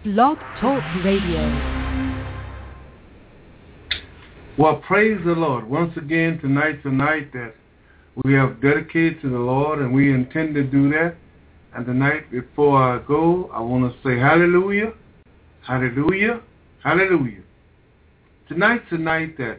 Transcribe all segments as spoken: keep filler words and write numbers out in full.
Blog Talk Radio. Well, praise the Lord. Once again, tonight's a night that we have dedicated to the Lord, and we intend to do that. And tonight, before I go, I want to say hallelujah, hallelujah, hallelujah. Tonight's a night that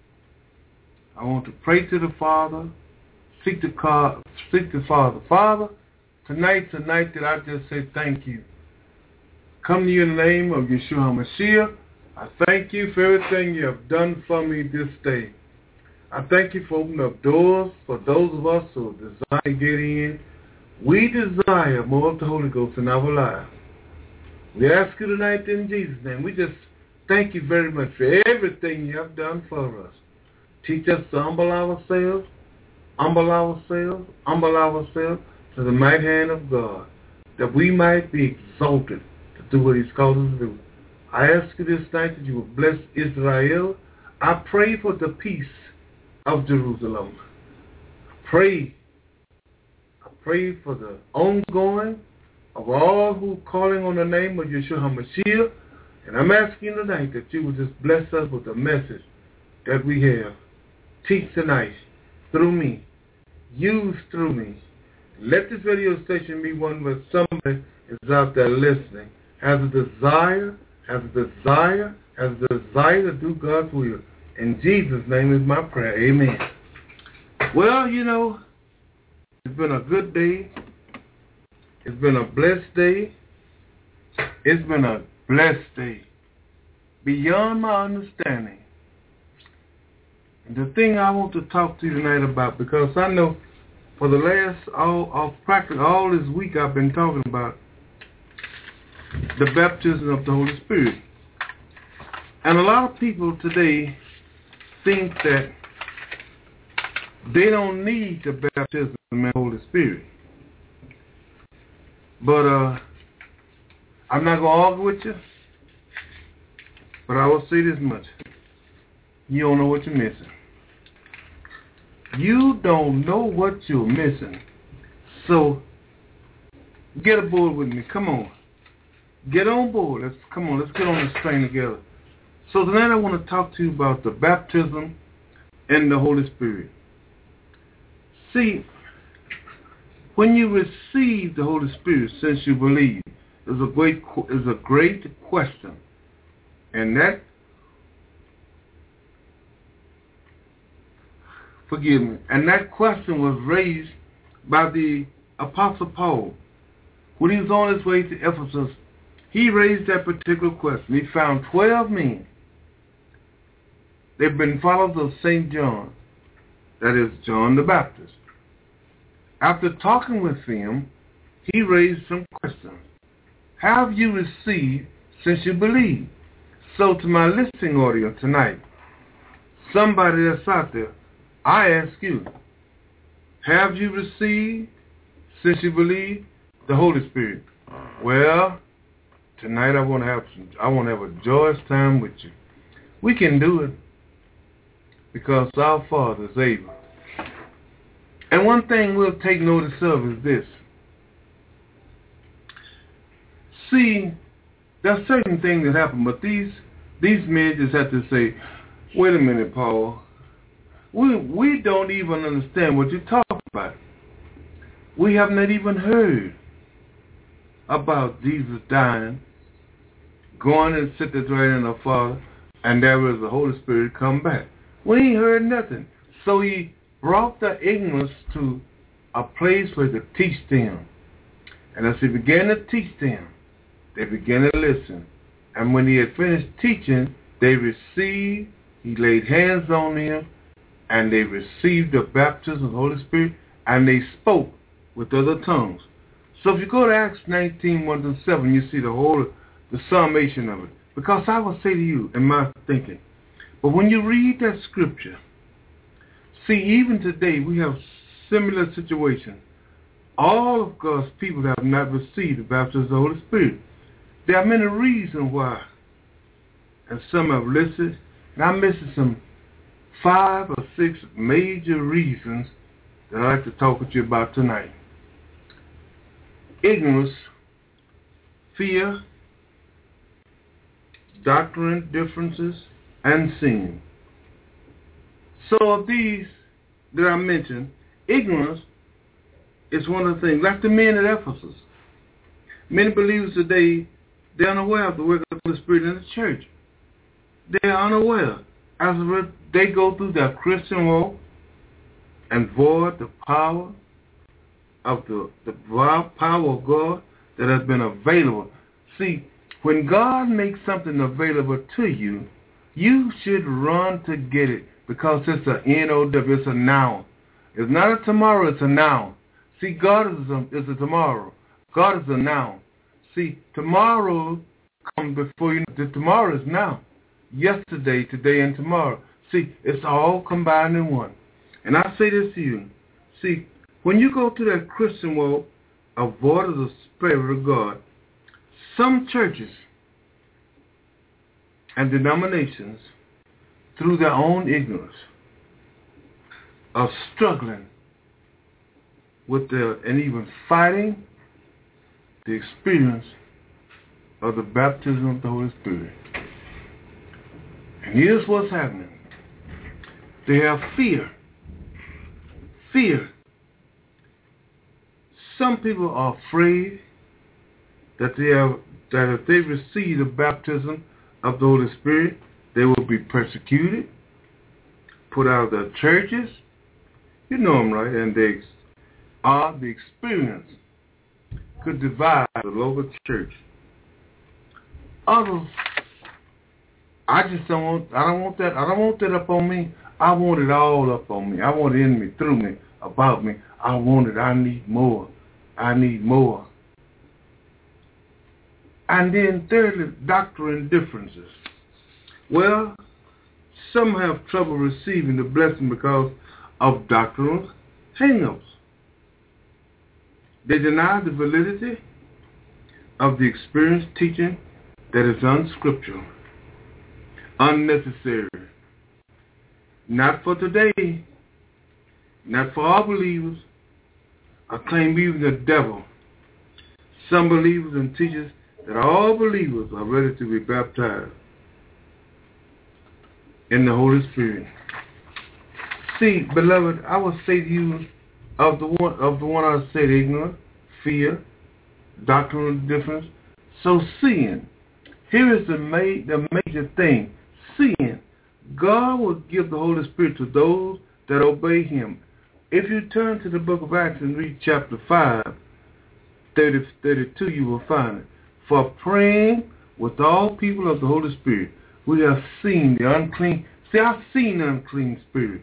I want to pray to the Father, seek the, car, seek the Father. Father, tonight's a night that I just say thank you. Come to you in the name of Yeshua HaMashiach. I thank you for everything you have done for me this day. I thank you for opening up doors for those of us who desire to get in. We desire more of the Holy Ghost in our lives. We ask you tonight in Jesus' name. We just thank you very much for everything you have done for us. Teach us to humble ourselves, humble ourselves, humble ourselves to the mighty hand of God, that we might be exalted to do what he's called us to do. I ask you this night that you will bless Israel. I pray for the peace of Jerusalem. I pray, I pray for the ongoing of all who are calling on the name of Yeshua HaMashiach. And I'm asking tonight that you will just bless us with the message that we have. Teach tonight through me. Use through me. Let this radio station be one where somebody is out there listening, has a desire, has a desire, has a desire to do God's will. In Jesus' name is my prayer. Amen. Well, you know, it's been a good day. It's been a blessed day. It's been a blessed day. Beyond my understanding. And the thing I want to talk to you tonight about, because I know for the last, all, all practically all this week I've been talking about the baptism of the Holy Spirit. And a lot of people today think that they don't need the baptism of the Holy Spirit. But uh, I'm not going to argue with you, but I will say this much. You don't know what you're missing. You don't know what you're missing. So get aboard with me. Come on. Get on board. Let's come on. Let's get on this train together. So tonight I want to talk to you about the baptism in the Holy Spirit. See, when you receive the Holy Spirit, since you believe, is a great is a great question, and that forgive me, and that question was raised by the Apostle Paul when he was on his way to Ephesus. He raised that particular question. He found twelve men. They've been followers of Saint John, that is John the Baptist. After talking with them, he raised some questions. Have you received since you believe? So to my listening audience tonight, somebody that's out there, I ask you, have you received since you believe the Holy Spirit? Well, tonight I want to have some, I want to have a joyous time with you. We can do it because our Father is able. And one thing we'll take notice of is this. See, there's certain things that happen, but these these men just have to say, wait a minute, Paul. We we don't even understand what you're talking about. We have not even heard about Jesus dying, going and sit at the right hand of the Father, and there was the Holy Spirit come back. We ain't heard nothing. So he brought the ignorance to a place where he could teach them. And as he began to teach them, they began to listen. And when he had finished teaching, they received, he laid hands on them, and they received the baptism of the Holy Spirit, and they spoke with other tongues. So if you go to Acts nineteen, one to seven, you see the whole, the summation of it. Because I will say to you, in my thinking, but when you read that scripture, see, even today we have similar situations. All of God's people have not received the baptism of the Holy Spirit. There are many reasons why, and some have listed, and I'm missing some five or six major reasons that I'd like to talk with you about tonight. Ignorance, fear, doctrine differences, and sin. So of these that I mentioned, ignorance is one of the things. Like the men at Ephesus. Many believers today, they're unaware of the work of the Spirit in the church. They're unaware. As a result, they go through their Christian walk and void the power of the, the power of God that has been available. See, when God makes something available to you, you should run to get it because it's an N O W, it's a noun. It's not a tomorrow, it's a noun. See, God is a, is a tomorrow. God is a noun. See, tomorrow comes before you. The tomorrow is now. Yesterday, today, and tomorrow. See, it's all combined in one. And I say this to you. See, when you go to that Christian walk, avoid the Spirit of God, some churches and denominations, through their own ignorance, are struggling with the, and even fighting the experience of the baptism of the Holy Spirit. And here's what's happening. They have fear. Fear. Some people are afraid that they have that if they receive the baptism of the Holy Spirit, they will be persecuted, put out of their churches. You know them, right? And they are the experience could divide the local church. Others, I just don't want. I don't want that. I don't want that up on me. I want it all up on me. I want it in me, through me, about me. I want it. I need more. I need more. And then thirdly, doctrine differences. Well, some have trouble receiving the blessing because of doctrinal hang-ups. They deny the validity of the experienced teaching that is unscriptural, unnecessary, not for today, not for all believers. I claim even the devil. Some believers and teachers that all believers are ready to be baptized in the Holy Spirit. See, beloved, I will say to you, of the one of the one I said, ignorant, fear, doctrinal difference. So sin. Here is the, ma- the major thing. Sin. God will give the Holy Spirit to those that obey Him. If you turn to the book of Acts and read chapter five, thirty, thirty-two, you will find it. For praying with all people of the Holy Spirit, we have seen the unclean. See, I've seen the unclean spirit,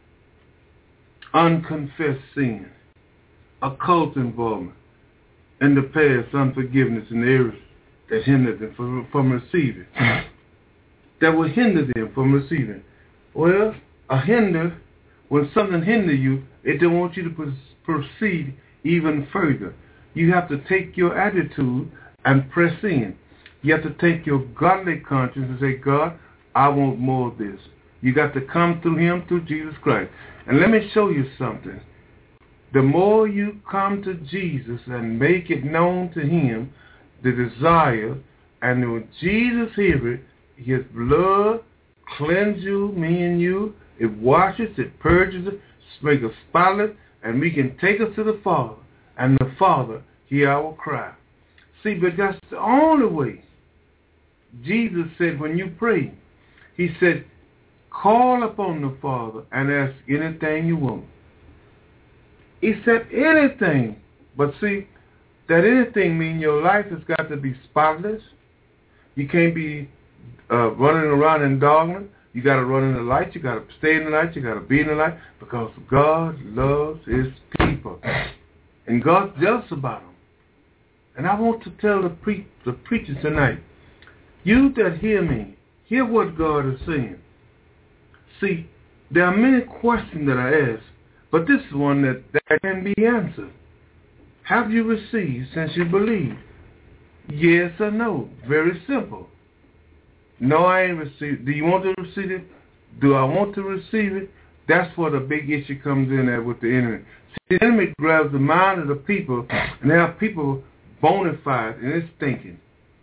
unconfessed sin, occult involvement, in the past, unforgiveness in the areas that hindered them from, from receiving. That will hinder them from receiving. Well, a hinder, when something hinders you, it don't want you to proceed even further. You have to take your attitude and press in. You have to take your godly conscience and say, God, I want more of this. You got to come through Him, through Jesus Christ. And let me show you something. The more you come to Jesus and make it known to Him, the desire, and when Jesus hears it, His blood cleanses you, me and you. It washes, it purges it, makes us spotless, and we can take us to the Father. And the Father hear our cry. See, but that's the only way. Jesus said when you pray, He said, call upon the Father and ask anything you want. He said anything. But see, that anything means your life has got to be spotless. You can't be uh, running around in darkness. You got to run in the light. You got to stay in the light. You got to be in the light because God loves His people. And God's jealous about them. And I want to tell the, pre- the preachers tonight, you that hear me, hear what God is saying. See, there are many questions that I ask, but this is one that, that can be answered. Have you received since you believe? Yes or no? Very simple. No, I ain't received. Do you want to receive it? Do I want to receive it? That's where the big issue comes in at with the enemy. See, the enemy grabs the mind of the people, and they have people bona fide in its thinking.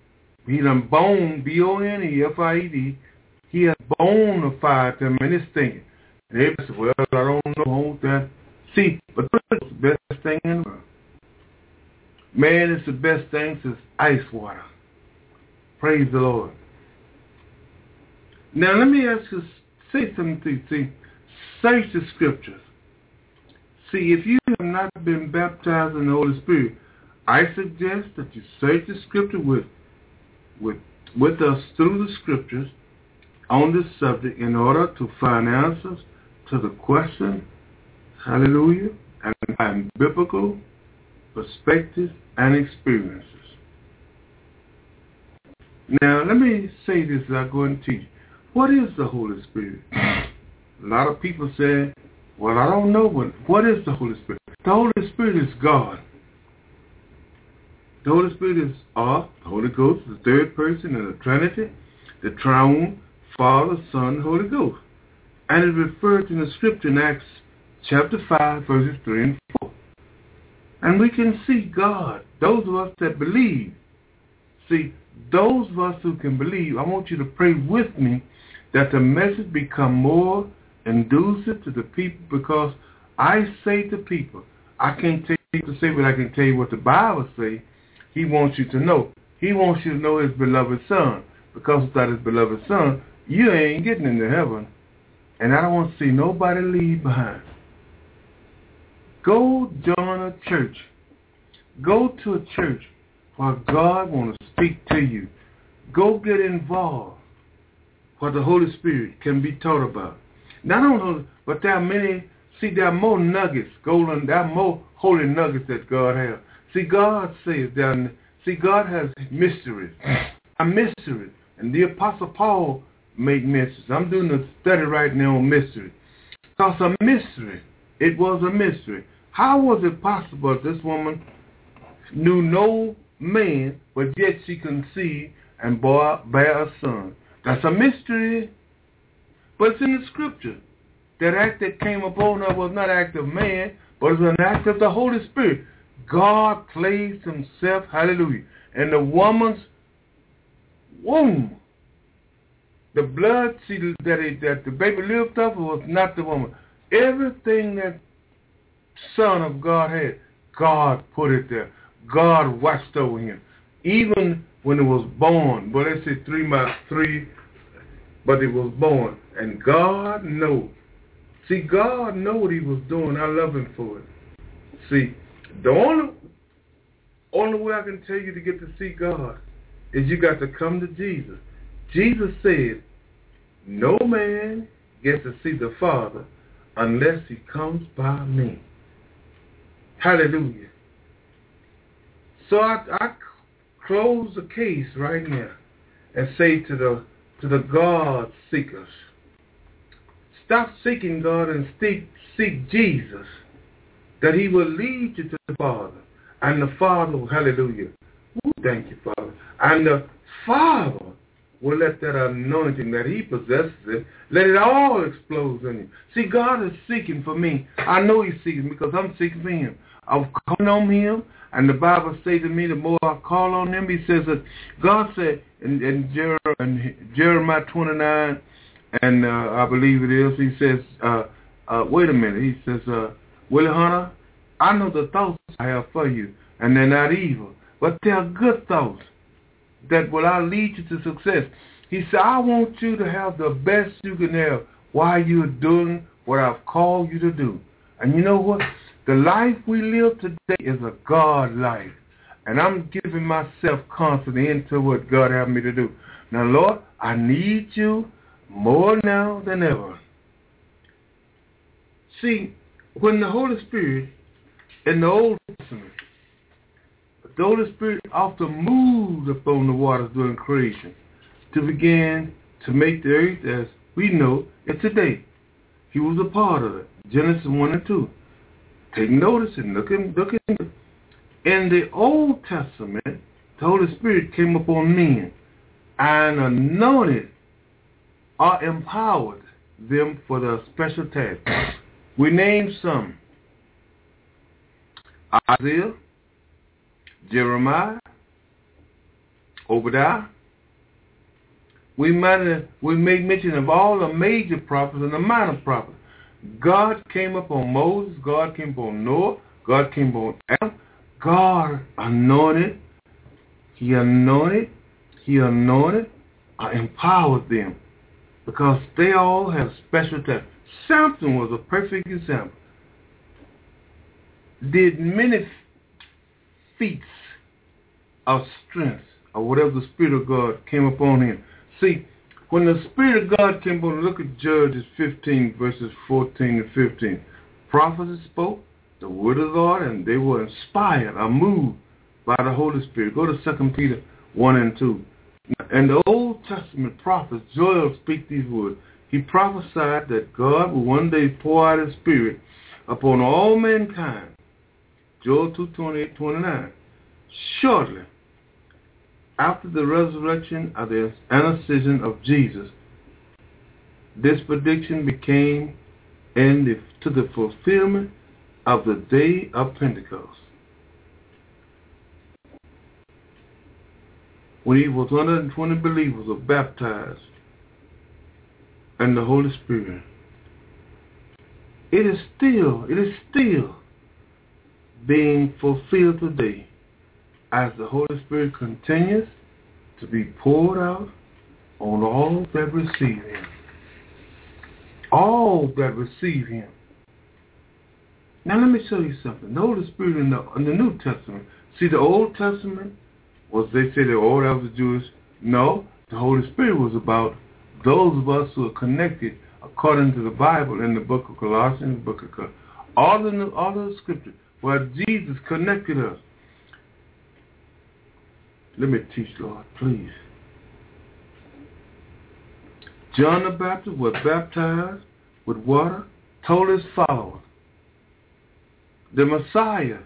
He done bone, B O N E F I E D. He has bonified them in his thinking. They say, well, I don't know, I want that. See, but it's the best thing in the world. Man, it's the best thing since ice water. Praise the Lord. Now, let me ask you, say something to you. See, search the scriptures. See, if you have not been baptized in the Holy Spirit, I suggest that you search the scripture with, with, with us through the scriptures on this subject in order to find answers to the question, hallelujah, and find biblical perspectives and experiences. Now, let me say this as I go and teach. What is the Holy Spirit? A lot of people say, well, I don't know, but what is the Holy Spirit? The Holy Spirit is God. The Holy Spirit is uh, the Holy Ghost, the third person in the Trinity, the triune Father, Son, Holy Ghost. And it referred to in the scripture in Acts chapter five, verses three and four. And we can see God, those of us that believe. See, those of us who can believe, I want you to pray with me that the message become more inducive to the people, because I say to people, I can't tell you to say, but I can tell you what the Bible says. He wants you to know. He wants you to know his beloved Son, because without his beloved Son, you ain't getting into heaven. And I don't want to see nobody leave behind. Go join a church. Go to a church where God wants to speak to you. Go get involved where the Holy Spirit can be taught about. Now, I don't know, but there are many, see, there are more nuggets, golden, there are more holy nuggets that God has. See, God says, that, see, God has mysteries, a mystery. And the Apostle Paul made mysteries. I'm doing a study right now on mystery. Because a mystery, it was a mystery. How was it possible that this woman knew no man, but yet she conceived and bore, bear a son? That's a mystery. But it's in the scripture. That act that came upon her was not an act of man, but it was an act of the Holy Spirit. God placed himself, hallelujah, in the woman's womb. The blood see, that, it, that the baby lived off was not the woman. Everything that Son of God had, God put it there. God watched over him. Even when it was born, but they say three months, three, but it was born. And God knows. See, God knew what he was doing. I love him for it. See, the only, only way I can tell you to get to see God is you got to come to Jesus. Jesus said, no man gets to see the Father unless he comes by me. Hallelujah. So I, I close the case right now and say to the to the God seekers, stop seeking God and seek, seek Jesus, that he will lead you to the Father. And the Father, hallelujah, ooh, thank you, Father. And the Father will let that anointing that he possesses it, let it all explode in you. See, God is seeking for me. I know he's seeking because I'm seeking for him. I've called on him, and the Bible says to me, the more I call on him, he says that God said in, in, Jer- in Jeremiah twenty-nine, and uh, I believe it is, he says, uh, uh, wait a minute, he says, uh, Willie Hunter, I know the thoughts I have for you, and they're not evil, but they're good thoughts that will I lead you to success. He said, I want you to have the best you can have while you're doing what I've called you to do. And you know what? The life we live today is a God life. And I'm giving myself confidence into what God has me to do. Now, Lord, I need you more now than ever. See, when the Holy Spirit in the Old Testament, the Holy Spirit often moved upon the waters during creation to begin to make the earth as we know it today. He was a part of it. Genesis one and two. Take notice and look at look at it. In the Old Testament, the Holy Spirit came upon men and anointed or empowered them for their special task. We named some: Isaiah, Jeremiah, Obadiah, we might we made mention of all the major prophets and the minor prophets. God came upon Moses. God came upon Noah. God came upon Adam. God anointed. He anointed. He anointed. Uh, empowered them because they all have special talent. Samson was a perfect example. Did many feats of strength or whatever the Spirit of God came upon him. See, when the Spirit of God came upon him, look at Judges fifteen, verses fourteen and fifteen. Prophets spoke the word of God, and they were inspired or moved by the Holy Spirit. Go to Second Peter one and two. And the Old Testament prophet Joel speak these words. He prophesied that God will one day pour out his Spirit upon all mankind. Joel two, twenty-eight, twenty-nine. Shortly after the resurrection of the ascension of Jesus, this prediction became in the, to the fulfillment of the day of Pentecost. When he was one hundred twenty believers were baptized in the Holy Spirit. It is still, it is still being fulfilled today as the Holy Spirit continues to be poured out on all that receive him. All that receive him. Now let me show you something. The Holy Spirit in the, in the New Testament. See, the Old Testament was, they say that, oh, that was the Jewish. No, the Holy Spirit was about those of us who are connected according to the Bible in the book of Colossians, the book of Colossians. All of the, all of the scripture where Jesus connected us. Let me teach, Lord, please. John the Baptist was baptized with water, told his followers, the Messiah,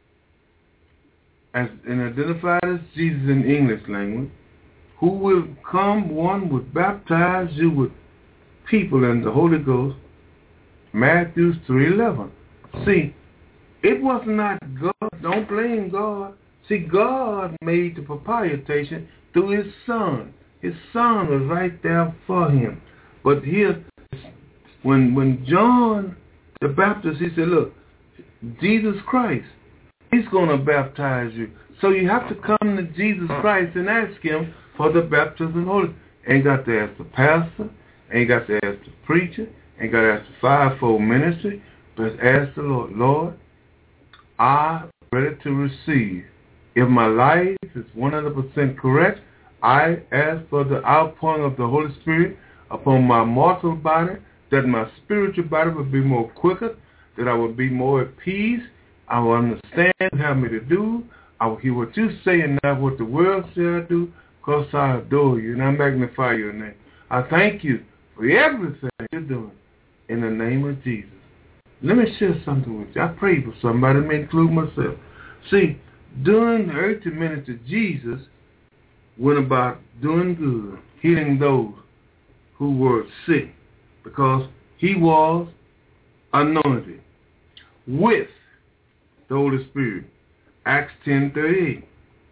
as and identified as Jesus in English language, who will come, one would baptize you with people in the Holy Ghost, Matthew three eleven. See, it was not God. Don't blame God. See, God made the propitiation through his Son. His Son was right there for him. But here, when when John the Baptist, he said, look, Jesus Christ, he's going to baptize you. So you have to come to Jesus Christ and ask him for the baptism of the Holy Spirit. Ain't got to ask the pastor, ain't got to ask the preacher, ain't got to ask the fivefold ministry, but ask the Lord, Lord, I'm ready to receive. If my life is one hundred percent correct, I ask for the outpouring of the Holy Spirit upon my mortal body, that my spiritual body would be more quicker, that I would be more at peace. I will understand what you have me to do. I will hear what you say and not what the world say I do, because I adore you and I magnify your name. I thank you for everything you're doing in the name of Jesus. Let me share something with you. I prayed for somebody, may include myself. See, during the earthly ministry, Jesus went about doing good, healing those who were sick, because he was anointed with the Holy Spirit. Acts ten thirty-eight.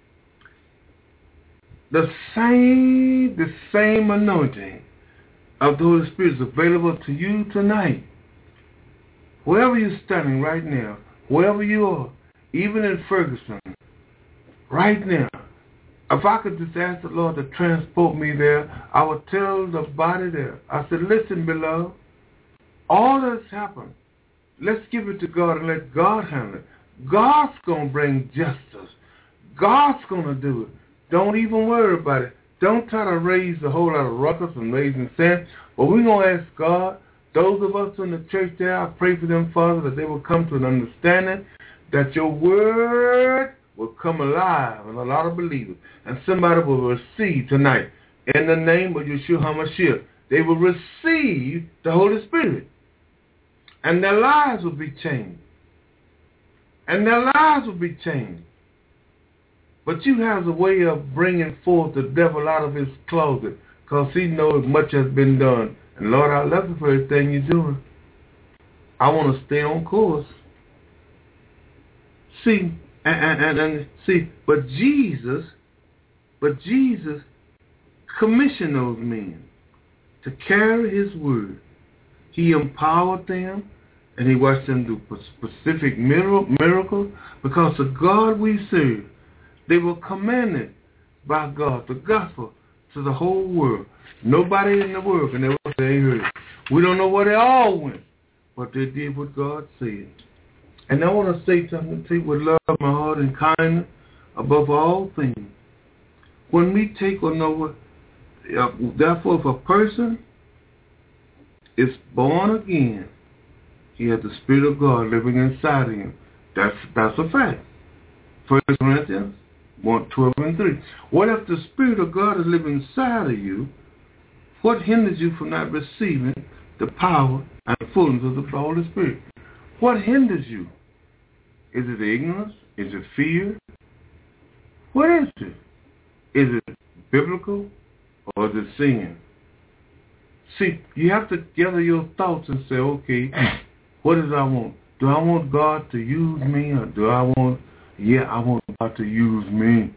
The same, the same anointing of the Holy Spirit is available to you tonight. Wherever you're standing right now, wherever you are, even in Ferguson, right now, if I could just ask the Lord to transport me there, I would tell the body there, I said, listen, beloved, all that's happened, let's give it to God and let God handle it. God's going to bring justice. God's going to do it. Don't even worry about it. Don't try to raise a whole lot of ruckus and raising sand. But we're going to ask God, those of us in the church there, I pray for them, Father, that they will come to an understanding that your word will come alive in a lot of believers. And somebody will receive tonight, in the name of Yeshua HaMashiach, they will receive the Holy Spirit. And their lives will be changed. And their lives will be changed. But you have a way of bringing forth the devil out of his closet, because he knows much has been done. And Lord, I love you for everything you're doing. I want to stay on course. See, and, and, and see, but Jesus, but Jesus commissioned those men to carry his word. He empowered them, and he watched them do specific miracles because the God we serve, they were commanded by God, the gospel, to the whole world. Nobody in the world can ever say they heard it. We don't know where they all went, but they did what God said. And I want to say something to you with love, my heart, and kindness above all things. When we take on over, uh, therefore, if a person is born again, he has the Spirit of God living inside of him. That's that's a fact. First Corinthians one, twelve, and three. What if the Spirit of God is living inside of you? What hinders you from not receiving the power and the fullness of the Holy Spirit? What hinders you? Is it ignorance? Is it fear? What is it? Is it biblical or is it sin? See, you have to gather your thoughts and say, okay, what does I want? Do I want God to use me, or do I want, yeah, I want God to use me?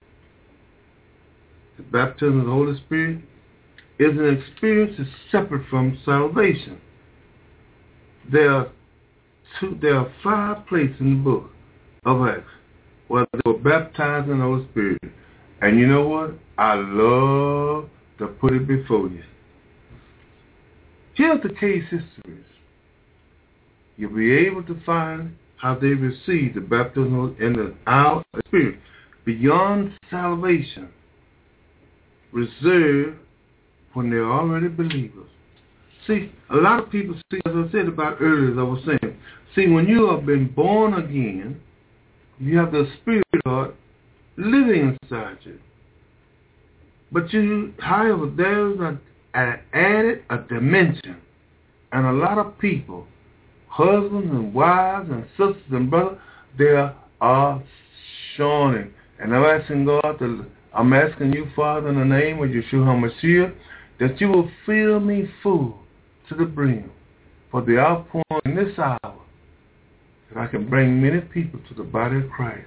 The baptism of the Holy Spirit is an experience that's separate from salvation. There are two, there are five places in the book of Acts where they were baptized in the Holy Spirit. And you know what? I love to put it before you. Here's the case histories. You'll be able to find how they received the baptism in the our Spirit beyond salvation, reserved when they're already believers. See, a lot of people see, as I said about earlier, as I was saying, see, when you have been born again, you have the Spirit of God living inside you. But you, however, there's a, an added a dimension, and a lot of people, husbands and wives and sisters and brothers, they are shawning. And I'm asking God to, I'm asking you, Father, in the name of Yeshua HaMashiach, that you will fill me full to the brim for the outpouring in this hour, that I can bring many people to the body of Christ.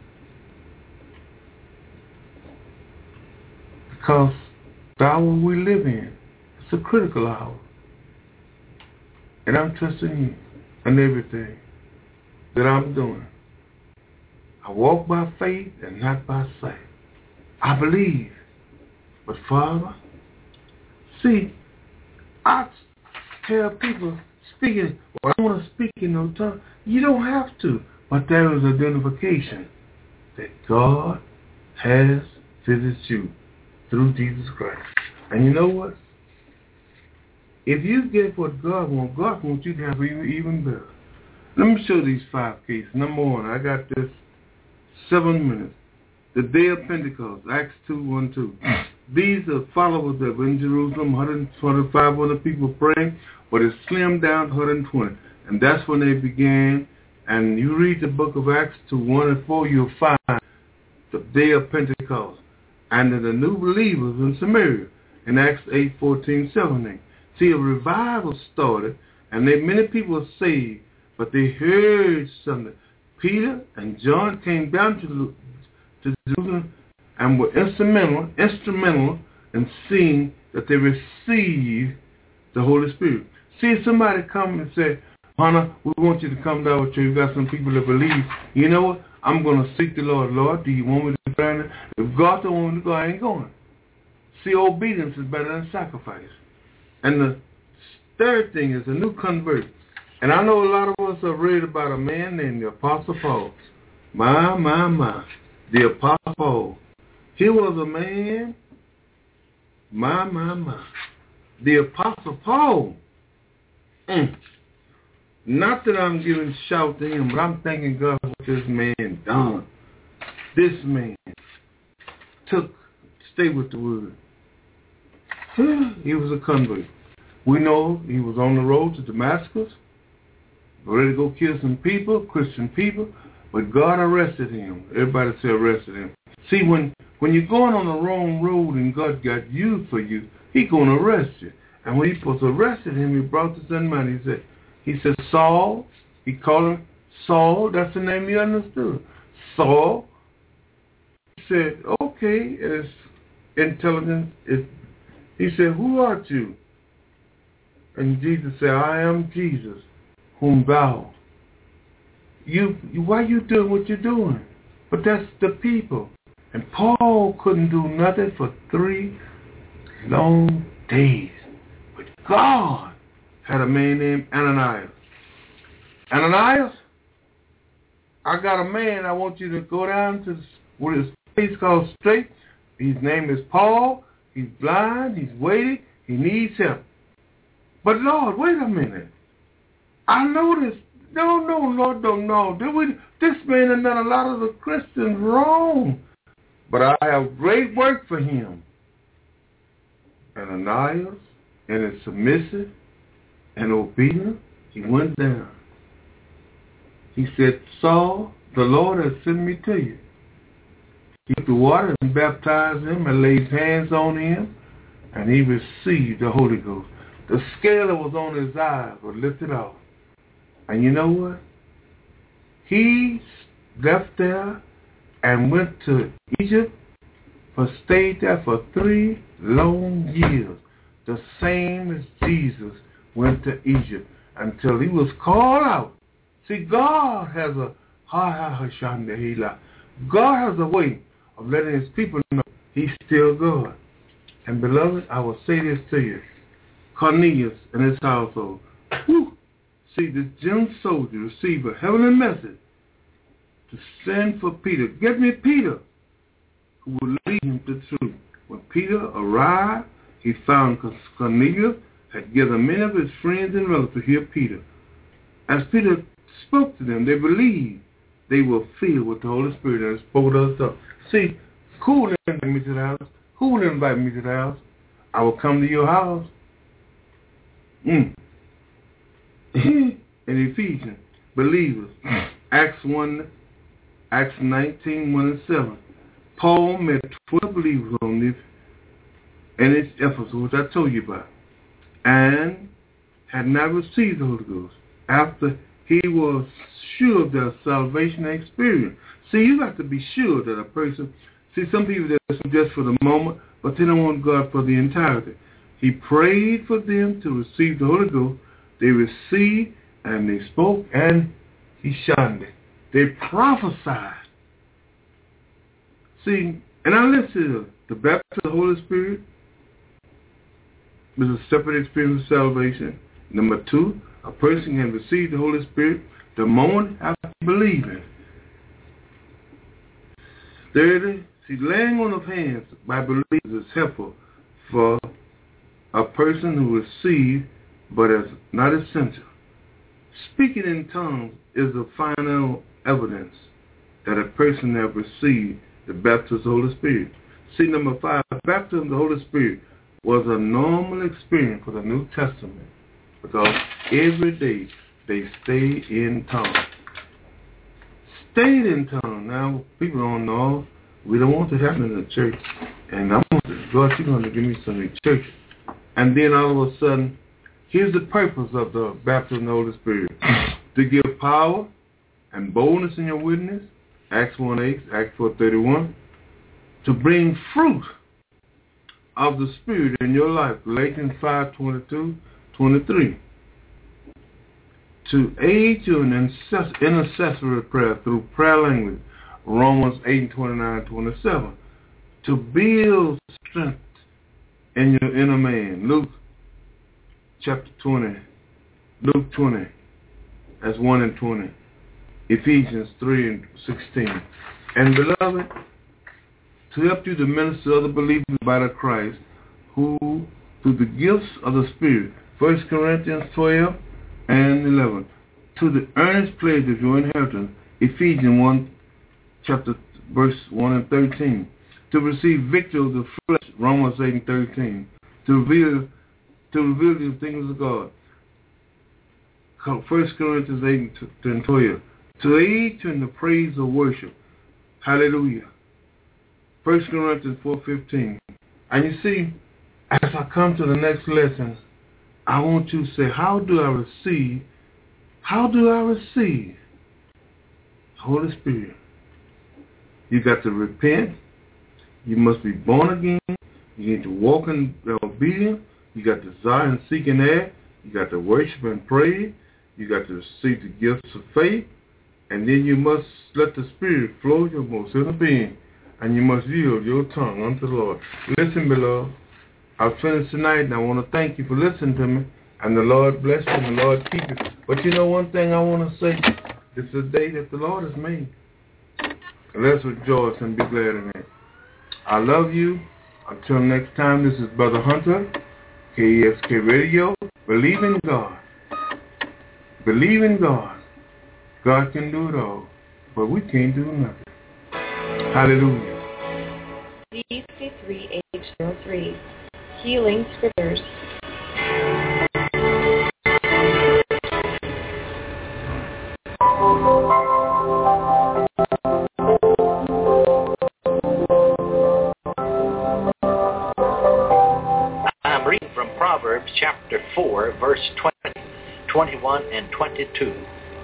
Because the hour we live in, it's a critical hour. And I'm trusting you in everything that I'm doing. I walk by faith and not by sight. I believe. But Father, see, I tell people speaking, well, I want to speak in no tongue. You don't have to. But there is identification that God has visited you through Jesus Christ. And you know what? If you get what God wants, God wants you to have even, even better. Let me show these five cases. Number one, I got this seven minutes. The day of Pentecost, Acts two, one, two. These are followers that were in Jerusalem, one hundred twenty-five other people praying, but it slimmed down to one hundred twenty. And that's when they began. And you read the book of Acts two, one and four, you'll find the day of Pentecost. And the new believers in Samaria in Acts eight, fourteen, seventeen. See, a revival started, and they, many people were saved, but they heard something. Peter and John came down to, to Jerusalem and were instrumental, instrumental in seeing that they received the Holy Spirit. See, if somebody come and say, Hannah, we want you to come down with you. We've got some people that believe. You know what? I'm going to seek the Lord. Lord, do you want me to go? If God don't want me to go, I ain't going. See, obedience is better than sacrifice. And the third thing is a new convert. And I know a lot of us have read about a man named the Apostle Paul. My, my, my. The Apostle Paul. He was a man. My, my, my. The Apostle Paul. Mm. Not that I'm giving shout to him, but I'm thanking God for what this man done. This man took, stay with the word. He was a convert. We know he was on the road to Damascus, ready to go kill some people, Christian people, but God arrested him. Everybody say arrested him. See, when, when you're going on the wrong road and God got you for you, he going to arrest you. And when he was arrested him, he brought this in mind. He said, he said, Saul, he called him Saul, that's the name he understood. Saul, he said, okay, it's intelligence. Is, he said, who art you? And Jesus said, I am Jesus, whom thou. You, you, why you doing what you're doing? But that's the people. And Paul couldn't do nothing for three long days. But God had a man named Ananias. Ananias, I got a man. I want you to go down to what is place called Straight. His name is Paul. He's blind. He's waiting. He needs help. But Lord, wait a minute. I know this. No, no, Lord, don't know. This man has done a lot of the Christians wrong. But I have great work for him. Ananias, and is submissive and obedient, he went down. He said, Saul, the Lord has sent me to you. He took the water and baptized him and laid hands on him, and he received the Holy Ghost. The scale that was on his eyes was lifted off. And you know what? He left there and went to Egypt, but stayed there for three long years. The same as Jesus went to Egypt until he was called out. See, God has a God has a way of letting his people know he's still God. And beloved, I will say this to you. Cornelius and his household. Whew, see, this young soldier received a heavenly message to send for Peter. Get me Peter, who will lead him to truth. When Peter arrived, he found Cornelius had gathered many of his friends and relatives to hear Peter. As Peter spoke to them, they believed they were filled with the Holy Spirit and spoke other stuff. See, who will invite me to the house? Who will invite me to the house? I will come to your house. Mm. In Ephesians, believers, Acts one, Acts nineteen, one and seven. Paul met twelve believers on this and its Ephesus, which I told you about, and had not received the Holy Ghost after he was sure of their salvation experience. See, you got to be sure that a person, see, some people that's just for the moment, but they don't want God for the entirety. He prayed for them to receive the Holy Ghost. They received, and they spoke, and he shined it. They prophesied. See, and I listen to the baptism of the Holy Spirit is a separate experience of salvation. Number two, a person can receive the Holy Spirit the moment after believing. Thirdly, see, laying on of hands by believers is helpful for a person who receives but is not essential. Speaking in tongues is the final evidence that a person has received the baptism of the Holy Spirit. See, number five, baptism of the Holy Spirit was a normal experience for the New Testament because every day they stayed in tongues. Stayed in tongues. Now, people don't know. We don't want to happen in the church. And I want to, God, you're going to give me some in church. And then all of a sudden, here's the purpose of the baptism of the Holy Spirit. To give power and boldness in your witness, Acts one eight, Acts four thirty-one. To bring fruit of the Spirit in your life, Galatians five twenty-two, twenty-three. To aid you in intercessory prayer through prayer language, Romans eight, twenty-nine, twenty-seven. To build strength in your inner man, Luke chapter twenty, Luke twenty, that's one and twenty, Ephesians three and sixteen. And beloved, to help you to minister to other believers by the Christ, who through the gifts of the Spirit, First Corinthians twelve and eleven, to the earnest pledge of your inheritance, Ephesians one, chapter verse one and thirteen, to receive victory of the flesh, Romans eight and thirteen, to reveal to reveal the things of God, First Corinthians eight and twelve, to aid you in the praise of worship, hallelujah, First Corinthians four fifteen. And you see, as I come to the next lesson, I want you to say, how do I receive, how do I receive Holy Spirit? You got to repent. You must be born again. You need to walk in obedience. You got to desire and seek and act. You got to worship and pray. You got to receive the gifts of faith. And then you must let the Spirit flow your most inner being. And you must yield your tongue unto the Lord. Listen, beloved. I've finished tonight, and I want to thank you for listening to me. And the Lord bless you, and the Lord keep you. But you know one thing I want to say? This is a day that the Lord has made. Let's rejoice and be glad in it. I love you. Until next time, this is Brother Hunter, K E S K Radio. Believe in God. Believe in God. God can do it all, but we can't do nothing. Hallelujah. D fifty-three, age zero three. Healing Scriptures. I'm reading from Proverbs chapter four, verse twenty, twenty-one, and twenty-two.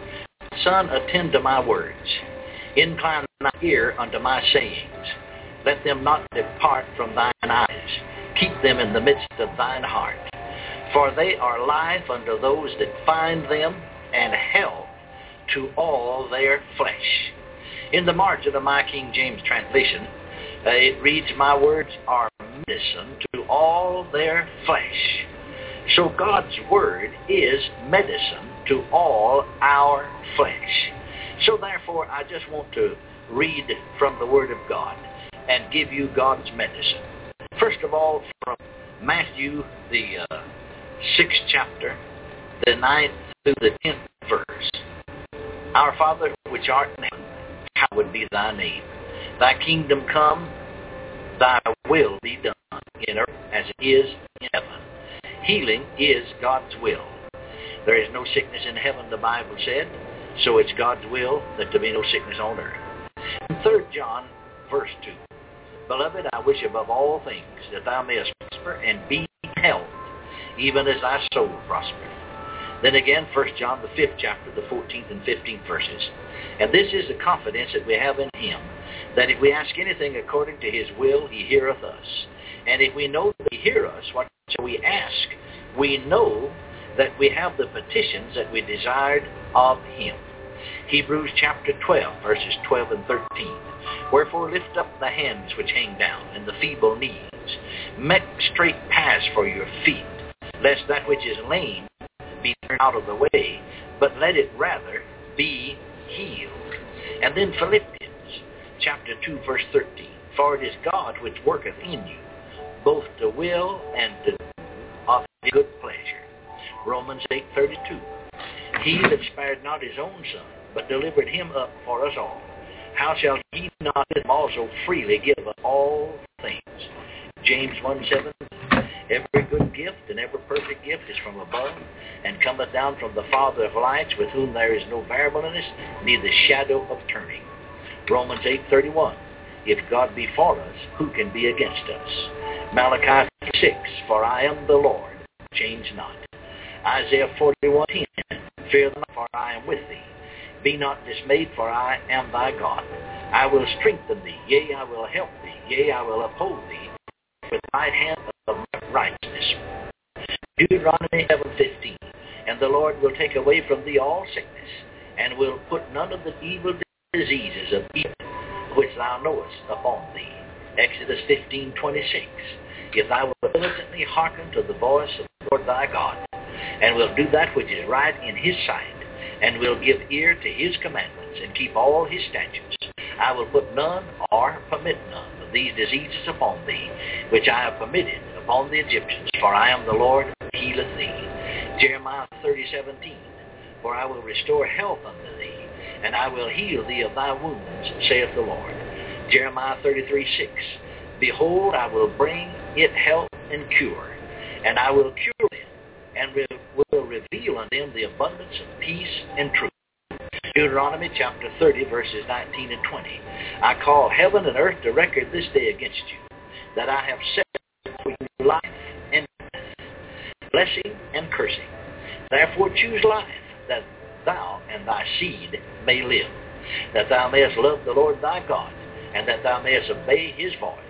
Son, attend to my words. Incline thine ear unto my sayings. Let them not depart from thine eyes. Keep them in the midst of thine heart. For they are life unto those that find them, and health to all their flesh. In the margin of my King James translation, uh, it reads, my words are medicine to all their flesh. So God's word is medicine to all our flesh. So therefore, I just want to read from the Word of God and give you God's medicine. First of all, from Matthew, the uh, sixth chapter, the ninth through the tenth verse. Our Father, which art in heaven, hallowed be thy name. Thy kingdom come, thy will be done in earth as it is in heaven. Healing is God's will. There is no sickness in heaven, the Bible said, so it's God's will that there be no sickness on earth. In Third John, verse two, Beloved, I wish above all things that thou mayest prosper and be in health, even as thy soul prospereth. Then again, First John, the fifth chapter, the fourteenth and fifteenth verses. And this is the confidence that we have in him, that if we ask anything according to his will, he heareth us. And if we know that he heareth us, what shall we ask? We know that we have the petitions that we desired of him. Hebrews chapter twelve, verses twelve and thirteen. Wherefore lift up the hands which hang down, and the feeble knees. Make straight paths for your feet, lest that which is lame be turned out of the way, but let it rather be healed. And then Philippians chapter two, verse thirteen. For it is God which worketh in you, both to will and to do of his good pleasure. Romans eight thirty-two. He that spared not his own son, but delivered him up for us all, how shall he not with him also freely give us all things? James one seven. Every good gift and every perfect gift is from above, and cometh down from the Father of lights, with whom there is no variableness, neither shadow of turning. Romans eight thirty-one. If God be for us, who can be against us? Malachi six. For I am the Lord, change not. Isaiah forty-one ten. Fear not, for I am with thee. Be not dismayed, for I am thy God. I will strengthen thee, yea, I will help thee, yea, I will uphold thee with the right hand of my righteousness. Deuteronomy seven fifteen. And the Lord will take away from thee all sickness, and will put none of the evil diseases of Egypt which thou knowest upon thee. Exodus fifteen twenty-six. If thou wilt diligently hearken to the voice of the Lord thy God, and will do that which is right in his sight, and will give ear to his commandments, and keep all his statutes, I will put none or permit none of these diseases upon thee, which I have permitted upon the Egyptians, for I am the Lord who healeth thee. Jeremiah thirty seventeen. For I will restore health unto thee, and I will heal thee of thy wounds, saith the Lord. Jeremiah thirty-three six. Behold, I will bring it health and cure, and I will cure them, and will reveal unto them the abundance of peace and truth. Deuteronomy chapter thirty, verses nineteen and twenty. I call heaven and earth to record this day against you, that I have set for you life and death, blessing and cursing. Therefore choose life, that thou and thy seed may live, that thou mayest love the Lord thy God, and that thou mayest obey his voice,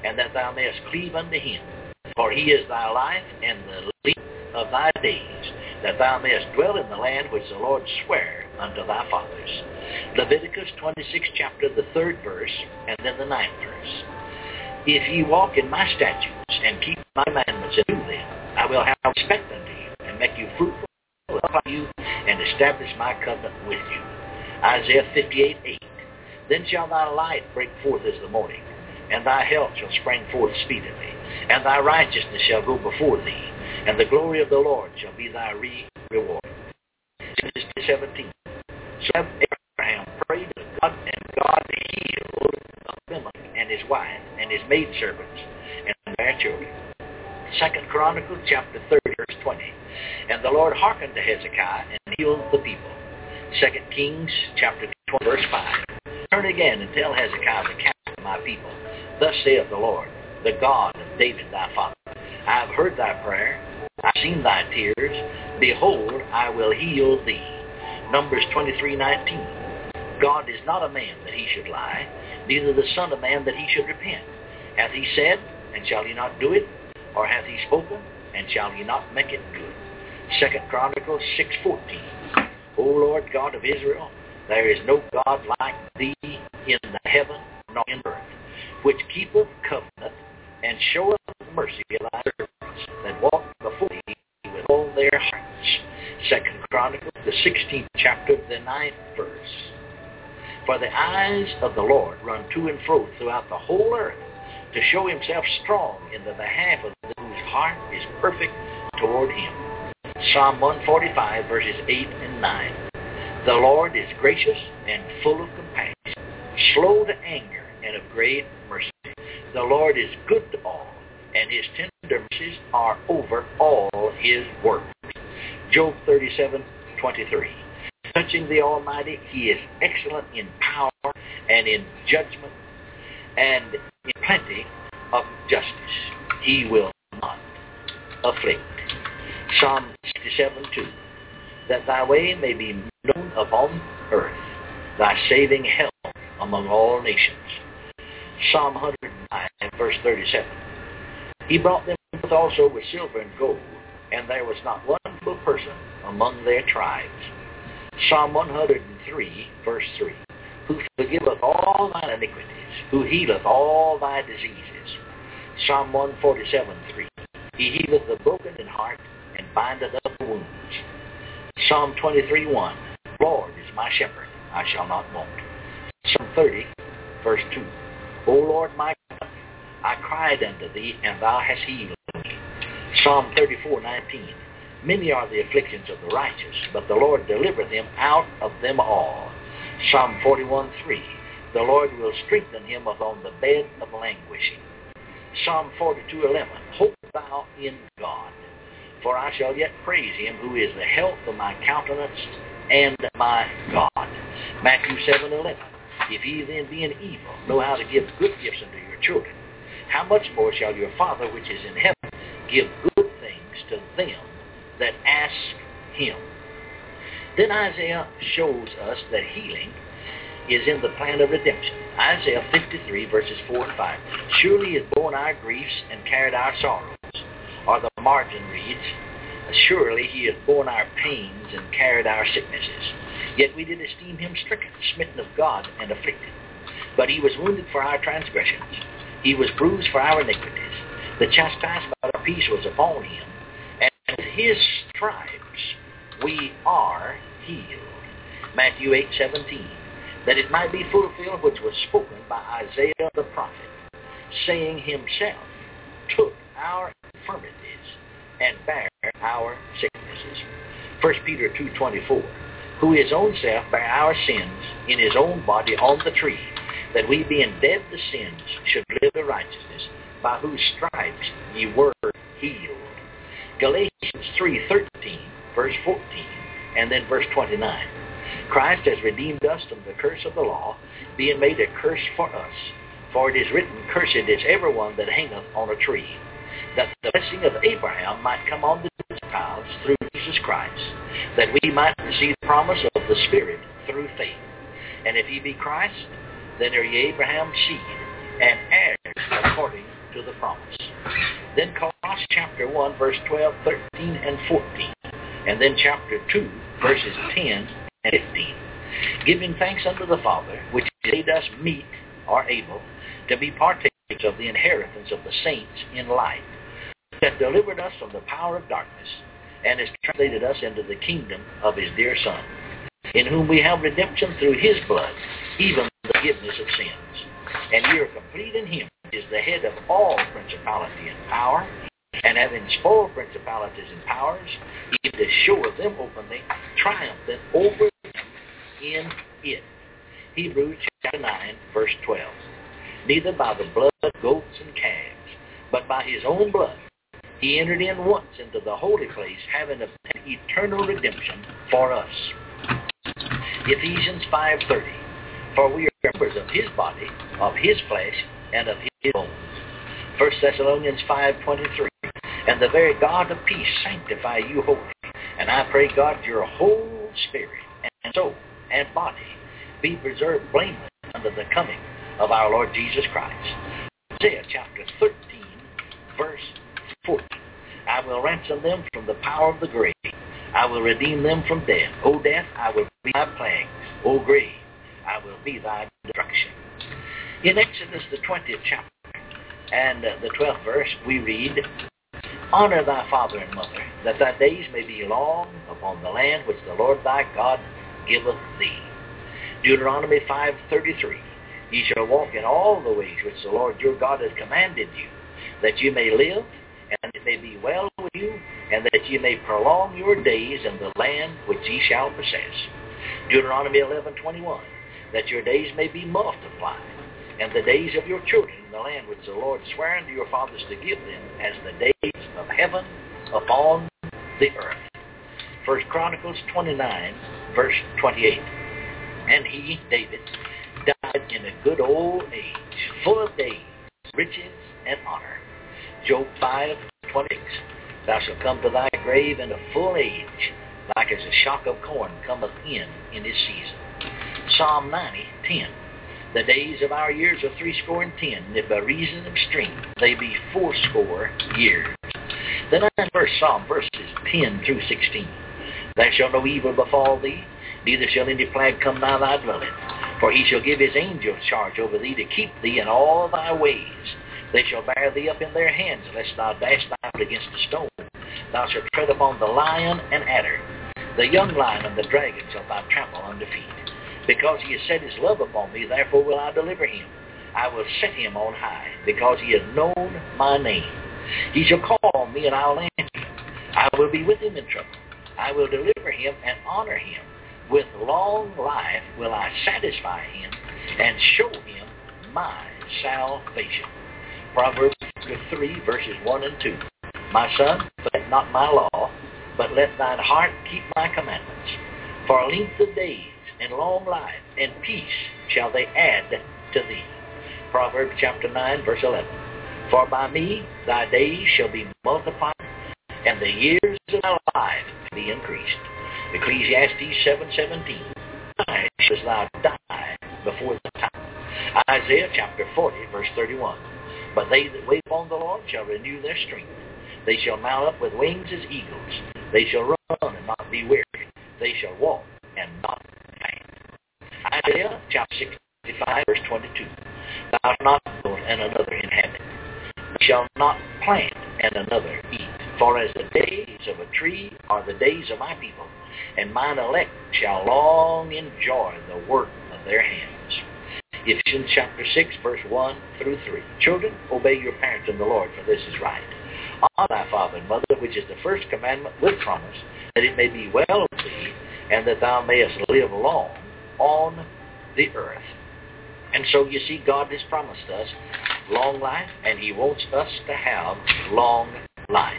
and that thou mayest cleave unto him. For he is thy life and the length of thy days, that thou mayest dwell in the land which the Lord sware unto thy fathers. Leviticus twenty-sixth chapter, the third verse, and then the ninth verse. If ye walk in my statutes, and keep my commandments, and do them, I will have respect unto you, and make you fruitful, multiply you, and establish my covenant with you. Isaiah fifty-eight eight. Then shall thy light break forth as the morning, and thy health shall spring forth speedily, and thy righteousness shall go before thee, and the glory of the Lord shall be thy re- reward. Genesis seventeen. So Abraham prayed to God, and God healed Abimelech and his wife, and his maidservants, and their children. Second Chronicles chapter thirty, verse twenty. And the Lord hearkened to Hezekiah, and healed the people. Second Kings chapter twenty, verse five. Turn again and tell Hezekiah the captain of my people, thus saith the Lord, the God of David thy father, I have heard thy prayer, I have seen thy tears, behold, I will heal thee. Numbers twenty-three nineteen. God is not a man that he should lie, neither the son of man that he should repent. Hath he said, and shall he not do it? Or hath he spoken, and shall he not make it good? Second Chronicles six fourteen. O Lord God of Israel, there is no God like thee in the heaven nor in earth, which keepeth covenant, and showeth mercy of thy servants that walk before thee with all their hearts. Second Chronicles, the sixteenth chapter, the ninth verse. For the eyes of the Lord run to and fro throughout the whole earth, to show himself strong in the behalf of those whose heart is perfect toward him. Psalm one forty-five, verses eight and nine. The Lord is gracious and full of compassion, slow to anger, and of great mercy. The Lord is good to all, and his tender mercies are over all his works. Job thirty-seven twenty-three. Touching the Almighty, he is excellent in power and in judgment and in plenty of justice. He will not afflict. Psalm sixty-seven two. That thy way may be known upon earth, thy saving health among all nations. Psalm one hundred nine, verse thirty-seven. He brought them forth also with silver and gold, and there was not one evil person among their tribes. Psalm one hundred three, verse three. Who forgiveth all thine iniquities, who healeth all thy diseases. Psalm one forty-seven, three. He healeth the broken in heart, and bindeth up the wounds. Psalm twenty-three, one. Lord is my shepherd, I shall not want. Psalm thirty, verse two. O Lord my God, I cried unto thee, and thou hast healed me. Psalm thirty-four, nineteen. Many are the afflictions of the righteous, but the Lord delivereth him out of them all. Psalm forty-one, three. The Lord will strengthen him upon the bed of languishing. Psalm forty-two, eleven. Hope thou in God, for I shall yet praise him who is the health of my countenance and my God. Matthew seven, eleven. If ye then, being evil, know how to give good gifts unto your children, how much more shall your Father which is in heaven give good things to them that ask him? Then Isaiah shows us that healing is in the plan of redemption. Isaiah fifty-three, verses four and five. Surely he has borne our griefs and carried our sorrows. Or the margin reads, surely he hath borne our pains and carried our sicknesses. Yet we did esteem him stricken, smitten of God, and afflicted. But he was wounded for our transgressions. He was bruised for our iniquities. The chastisement of our peace was upon him, and with his stripes we are healed. Matthew eight, seventeen. That it might be fulfilled which was spoken by Isaiah the prophet, saying, himself took our infirmities and bare our sicknesses. First Peter two, twenty-four. Who his own self bare our sins in his own body on the tree, that we being dead to sins should live to righteousness, by whose stripes ye were healed. Galatians three, thirteen, verse fourteen, and then verse twenty-nine. Christ has redeemed us from the curse of the law, being made a curse for us. For it is written, cursed is everyone that hangeth on a tree, that the blessing of Abraham might come on the Gentiles through Jesus Christ, that we might receive the promise of the Spirit through faith. And if ye be Christ, then are ye Abraham's seed, and heirs according to the promise. Then Colossians chapter one, verse twelve, thirteen, and fourteen. And then chapter two, verses ten and fifteen. Giving thanks unto the Father, which made us meet, or able, to be partakers of the inheritance of the saints in light, who hath delivered us from the power of darkness, and has translated us into the kingdom of his dear Son, in whom we have redemption through his blood, even the forgiveness of sins. And ye are complete in him, which is the head of all principality and power, and having spoiled principalities and powers, he did show them openly, triumphant over them in it. Hebrews chapter nine, verse twelve. Neither by the blood of goats and calves, but by his own blood, he entered in once into the holy place, having obtained eternal redemption for us. Ephesians five thirty. For we are members of his body, of his flesh, and of his bones. First Thessalonians five twenty-three. And the very God of peace sanctify you wholly. And I pray God your whole spirit and soul and body be preserved blameless unto the coming of our Lord Jesus Christ. Isaiah chapter thirteen, verse fourteen. I will ransom them from the power of the grave. I will redeem them from death. O death, I will be thy plagues. O grave, I will be thy destruction. In Exodus the twentieth chapter and uh, the twelfth verse, we read, Honor thy father and mother, that thy days may be long upon the land which the Lord thy God giveth thee. Deuteronomy five thirty-three. Ye shall walk in all the ways which the Lord your God hath commanded you, that you may live, and it may be well with you, and that ye may prolong your days in the land which ye shall possess. Deuteronomy eleven twenty-one. That your days may be multiplied, and the days of your children in the land which the Lord sware unto your fathers to give them, as the days of heaven upon the earth. First Chronicles twenty-nine, verse twenty-eight. And he, David, died in a good old age, full of days, riches, and honor. Job five twenty-six. Thou shalt come to thy grave in a full age, like as a shock of corn cometh in in his season. Psalm ninety, ten. The days of our years are threescore and ten, and if by reason of strength they be fourscore years. The ninth verse, Psalm verses ten through sixteen. There shall no evil befall thee, neither shall any plague come nigh thy dwelling. For he shall give his angels charge over thee to keep thee in all thy ways. They shall bear thee up in their hands, lest thou dash thy foot against a stone. Thou shalt tread upon the lion and adder. The young lion and the dragon shalt thou trample under feet. Because he has set his love upon me, therefore will I deliver him. I will set him on high, because he has known my name. He shall call on me, and I will answer him. I will be with him in trouble. I will deliver him and honor him. With long life will I satisfy him, and show him my salvation. Proverbs three, verses one and two. My son, forget not my law, but let thine heart keep my commandments. For length of days, and long life, and peace shall they add to thee. Proverbs chapter nine, verse eleven. For by me thy days shall be multiplied, and the years of thy life be increased. Ecclesiastes seven seventeen. Why shalt thou die before the time? Isaiah chapter forty, verse thirty-one. But they that wait upon the Lord shall renew their strength. They shall mount up with wings as eagles. They shall run and not be weary. They shall walk and not faint. Isaiah chapter sixty-five, verse twenty-two. Thou shalt not build and another inhabit. Thou shalt not plant and another eat. For as the days of a tree are the days of my people, and mine elect shall long enjoy the work of their hands. Ephesians chapter six, verse one through three. Children, obey your parents in the Lord, for this is right. Honor thy father and mother, which is the first commandment with promise, that it may be well with thee, and that thou mayest live long on the earth. And so you see, God has promised us long life, and he wants us to have long life.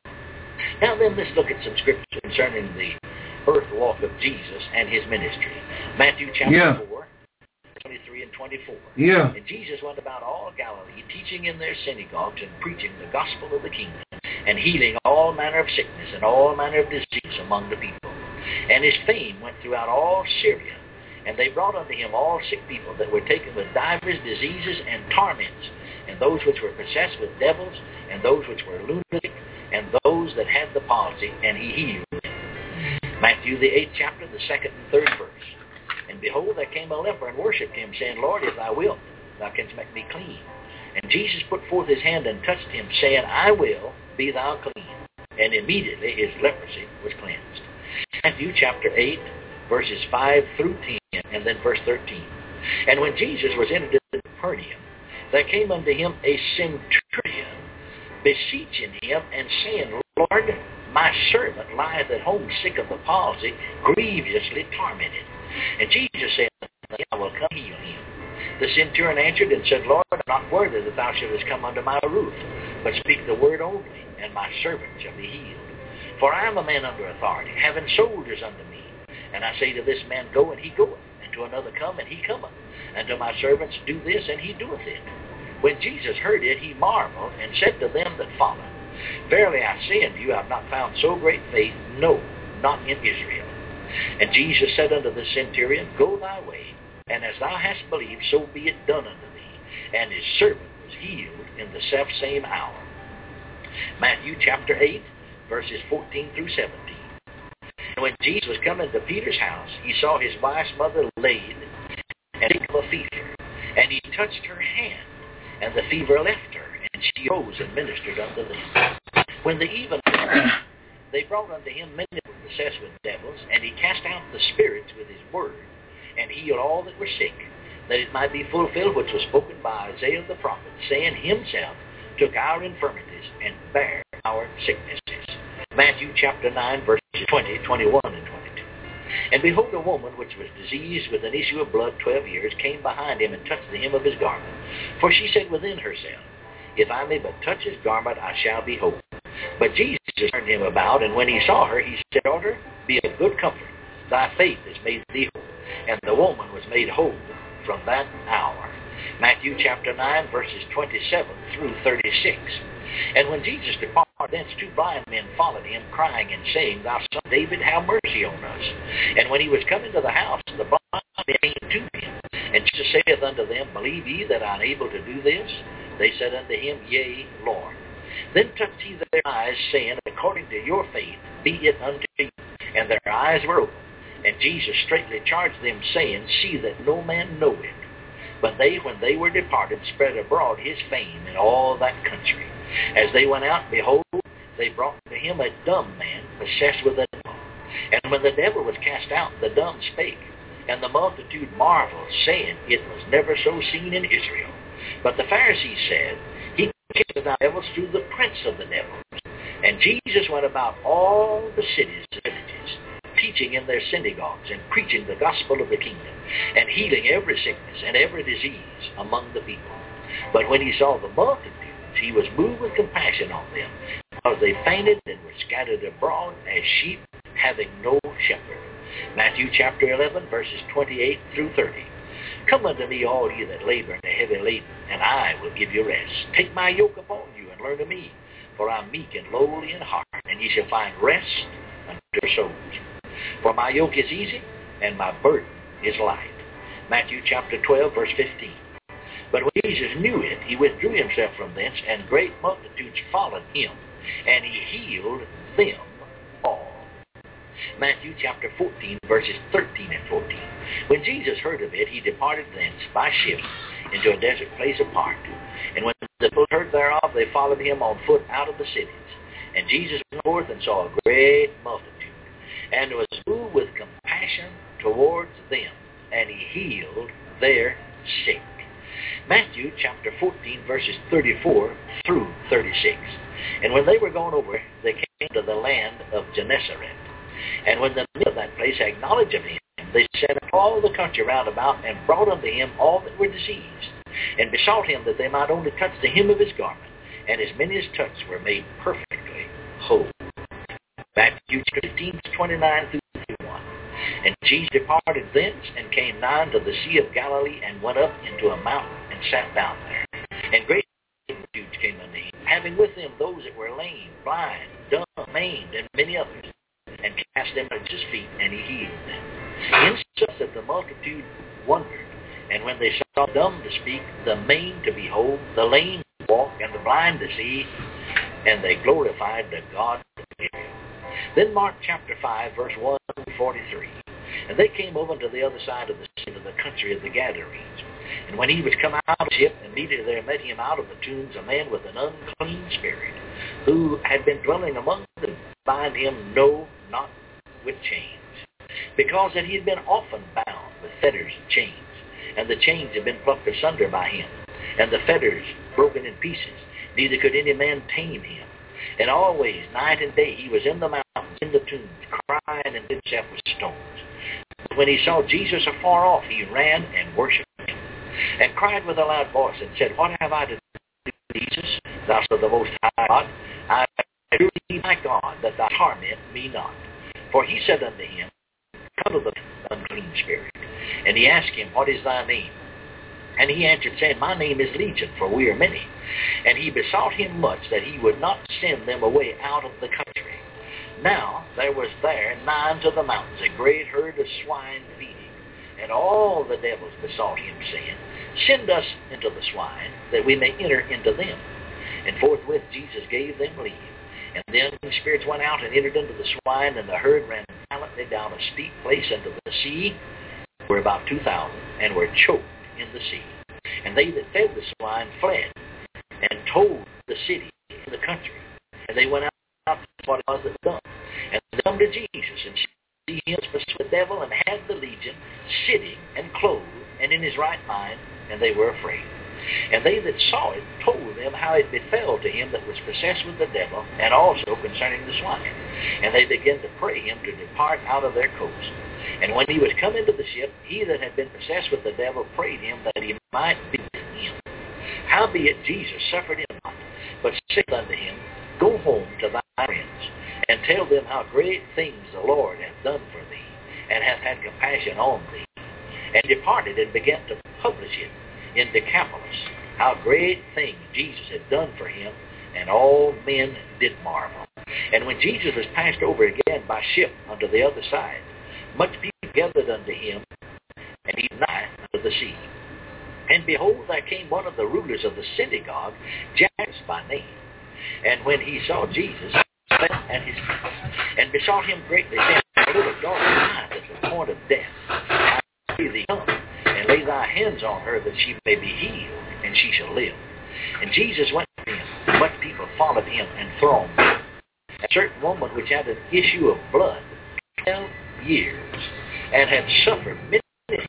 Now then, let's look at some scripture concerning the earth walk of Jesus and his ministry. Matthew chapter yeah. four, twenty-three and twenty-four. Yeah. And Jesus went about all Galilee, teaching in their synagogues and preaching the gospel of the kingdom, and healing all manner of sickness and all manner of disease among the people. And his fame went throughout all Syria. And they brought unto him all sick people that were taken with divers diseases and torments, and those which were possessed with devils, and those which were lunatic, and those that had the palsy, and he healed them. Matthew the eighth chapter, the second and third verse. And behold, there came a leper and worshipped him, saying, Lord, if thou wilt, thou canst make me clean. And Jesus put forth his hand and touched him, saying, I will, be thou clean. And immediately his leprosy was cleansed. Matthew chapter eight, verses five through ten, and then verse thirteen. And when Jesus was entered into Capernaum, there came unto him a centurion, beseeching him, and saying, Lord, my servant lieth at home sick of the palsy, grievously tormented. And Jesus said, I will come heal him. The centurion answered and said, Lord, I am not worthy that thou shouldest come under my roof, but speak the word only, and my servant shall be healed. For I am a man under authority, having soldiers under me. And I say to this man, Go, and he goeth, and to another, Come, and he cometh, and to my servants, Do this, and he doeth it. When Jesus heard it, he marveled, and said to them that followed, Verily I say unto you, I have not found so great faith, no, not in Israel. And Jesus said unto the centurion, Go thy way, and as thou hast believed, so be it done unto thee. And his servant was healed in the selfsame hour. Matthew chapter eight, verses fourteen through seventeen. And when Jesus was coming to Peter's house, he saw his wife's mother laid and sick of a fever. And he touched her hand, and the fever left her, and she rose and ministered unto them. When the even they brought unto him many that were possessed with devils, and he cast out the spirits with his word, and healed all that were sick, that it might be fulfilled which was spoken by Isaiah the prophet, saying, Himself took our infirmities and bare our sicknesses. Matthew chapter nine, verses twenty, twenty-one, and twenty-two. And behold, a woman which was diseased with an issue of blood twelve years came behind him and touched the hem of his garment. For she said within herself, If I may but touch his garment, I shall be whole. But Jesus turned him about, and when he saw her, he said, Daughter, be of good comfort. Thy faith has made thee whole. And the woman was made whole from that hour. Matthew chapter nine, verses twenty-seven through thirty-six. And when Jesus departed thence, two blind men followed him, crying and saying, Thou son of David, have mercy on us. And when he was come into the house, the blind men came to him. And Jesus saith unto them, Believe ye that I am able to do this? They said unto him, Yea, Lord. Then touched he their eyes, saying, According to your faith be it unto you. And their eyes were opened. And Jesus straightly charged them, saying, See that no man know it. But they, when they were departed, spread abroad his fame in all that country. As they went out, behold, they brought to him a dumb man, possessed with a devil. And when the devil was cast out, the dumb spake. And the multitude marveled, saying, It was never so seen in Israel. But the Pharisees said, He cast out devils through the prince of the devils. And Jesus went about all the cities and villages, teaching in their synagogues and preaching the gospel of the kingdom, and healing every sickness and every disease among the people. But when he saw the multitudes, he was moved with compassion on them, because they fainted and were scattered abroad as sheep having no shepherd. Matthew chapter eleven, verses twenty-eight through thirty. Come unto me, all ye that labor and are heavy laden, and I will give you rest. Take my yoke upon you, and learn of me, for I am meek and lowly in heart, and ye shall find rest unto your souls. For my yoke is easy, and my burden is light. Matthew chapter twelve, verse fifteen. But when Jesus knew it, he withdrew himself from thence, and great multitudes followed him, and he healed them all. Matthew chapter fourteen, verses thirteen and fourteen. When Jesus heard of it, he departed thence by ship into a desert place apart. And when the people heard thereof, they followed him on foot out of the cities. And Jesus went forth and saw a great multitude, and was moved with compassion towards them, and he healed their sick. Matthew chapter fourteen, verses thirty-four through thirty-six. And when they were gone over, they came to the land of Gennesaret. And when the men of that place had knowledge of him, they sent all the country round about, and brought unto him all that were diseased, and besought him that they might only touch the hem of his garment. And as many as touched were made perfectly whole. Matthew fifteen, twenty-nine through thirty-one. And Jesus departed thence, and came nigh unto the Sea of Galilee, and went up into a mountain, and sat down there. And great multitudes came unto him, having with them those that were lame, blind, dumb, maimed, and many others, and cast them at his feet, and he healed them. Insomuch that the multitude wondered, And when they saw the dumb to speak, the maimed to behold, the lame to walk, and the blind to see, and they glorified the God of Israel. Then Mark chapter five, verse one to forty-three. And they came over to the other side of the sea, to the country of the Gadarenes. And when he was come out of the ship, immediately there met him out of the tombs a man with an unclean spirit, who had been dwelling among them, bind him no, not with chains, because that he had been often bound with fetters and chains, and the chains had been plucked asunder by him, and the fetters broken in pieces, neither could any man tame him. And always, night and day, he was in the mountains, in the tombs, crying and did himself with stones. When he saw Jesus afar off, he ran and worshipped him, and cried with a loud voice, and said, What have I to do with Jesus, thou son of the Most High God? I do thee, my God, that thou torment me not. For he said unto him, Come to the unclean spirit. And he asked him, What is thy name? And he answered, saying, My name is Legion, for we are many. And he besought him much that he would not send them away out of the country. Now there was there nigh unto the mountains a great herd of swine feeding. And all the devils besought him, saying, Send us into the swine, that we may enter into them. And forthwith Jesus gave them leave. And the unclean spirits went out and entered into the swine, and the herd ran violently down a steep place into the sea, were about two thousand, and were choked in the sea. And they that fed the swine fled, and told the city and the country. And they went out to what it was that done. And they come to Jesus, and see him with the devil, and had the legion, sitting and clothed, and in his right mind, and they were afraid. And they that saw it told them how it befell to him that was possessed with the devil, and also concerning the swine. And they began to pray him to depart out of their coast. And when he was come into the ship, he that had been possessed with the devil prayed him that he might be with him. Howbeit Jesus suffered him not, but said unto him, Go home to thy friends, and tell them how great things the Lord hath done for thee, and hath had compassion on thee. And departed, and began to publish it in Decapolis, how great things Jesus had done for him, and all men did marvel. And when Jesus was passed over again by ship unto the other side, much people gathered unto him, and he nigh unto the sea. And behold, there came one of the rulers of the synagogue, Jairus by name. And when he saw Jesus, he fell at his feet, and besought him greatly, saying, My little daughter lieth at the point of death. I pray thee, come, and lay thy hands on her, that she may be healed, and she shall live. And Jesus went to him, and much people followed him and thronged him. A certain woman which had an issue of blood twelve years, and had suffered many things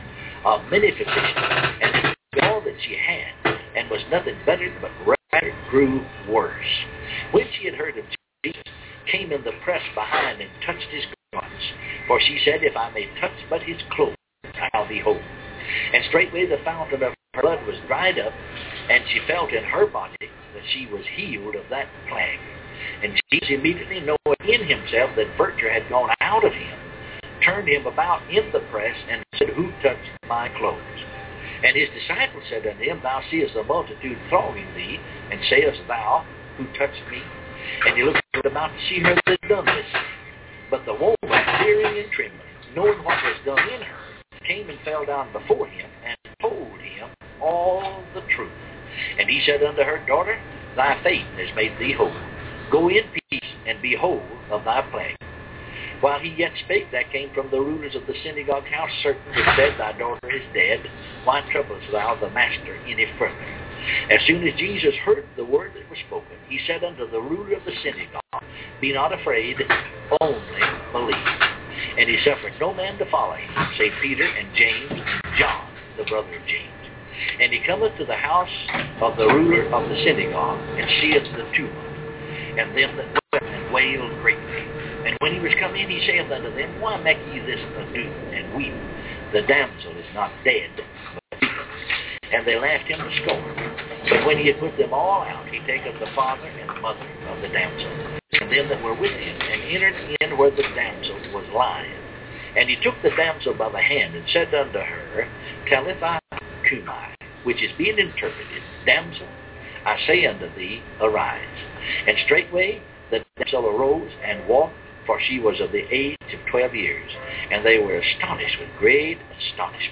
of many physicians, and had all that she had, and was nothing better, but rather grew worse. When she had heard of Jesus, came in the press behind, and touched his garments. For she said, If I may touch but his clothes, I shall be whole. And straightway the fountain of her blood was dried up, and she felt in her body that she was healed of that plague. And Jesus, immediately knowing in himself that virtue had gone out of him, turned him about in the press, and said, Who touched my clothes? And his disciples said unto him, Thou seest the multitude thronging thee, and sayest thou, Who touched me? And he looked about to see her that had done this. But the woman, fearing and trembling, knowing what was done in her, came and fell down before him, and told him all the truth. And he said unto her, Daughter, thy faith has made thee whole. Go in peace, and be whole of thy plague. While he yet spake, there came from the rulers of the synagogue house certain which said, Thy daughter is dead. Why troublest thou the master any further? As soon as Jesus heard the word that was spoken, he said unto the ruler of the synagogue, Be not afraid, only believe. And he suffered no man to follow him, save Peter and James and John, the brother of James. And he cometh to the house of the ruler of the synagogue, and seeth the tumult, and them that wept and wailed greatly. And when he was come in, he saith unto them, Why make ye this ado and weep? The damsel is not dead, but weepeth. And they laughed him to scorn. But when he had put them all out, he taketh the father and the mother of the damsel, and them that were with him, and entered in where the damsel was lying. And he took the damsel by the hand, and said unto her, Talitha cumi, which is being interpreted, Damsel, I say unto thee, arise. And straightway the damsel arose and walked, for she was of the age of twelve years. And they were astonished with great astonishment.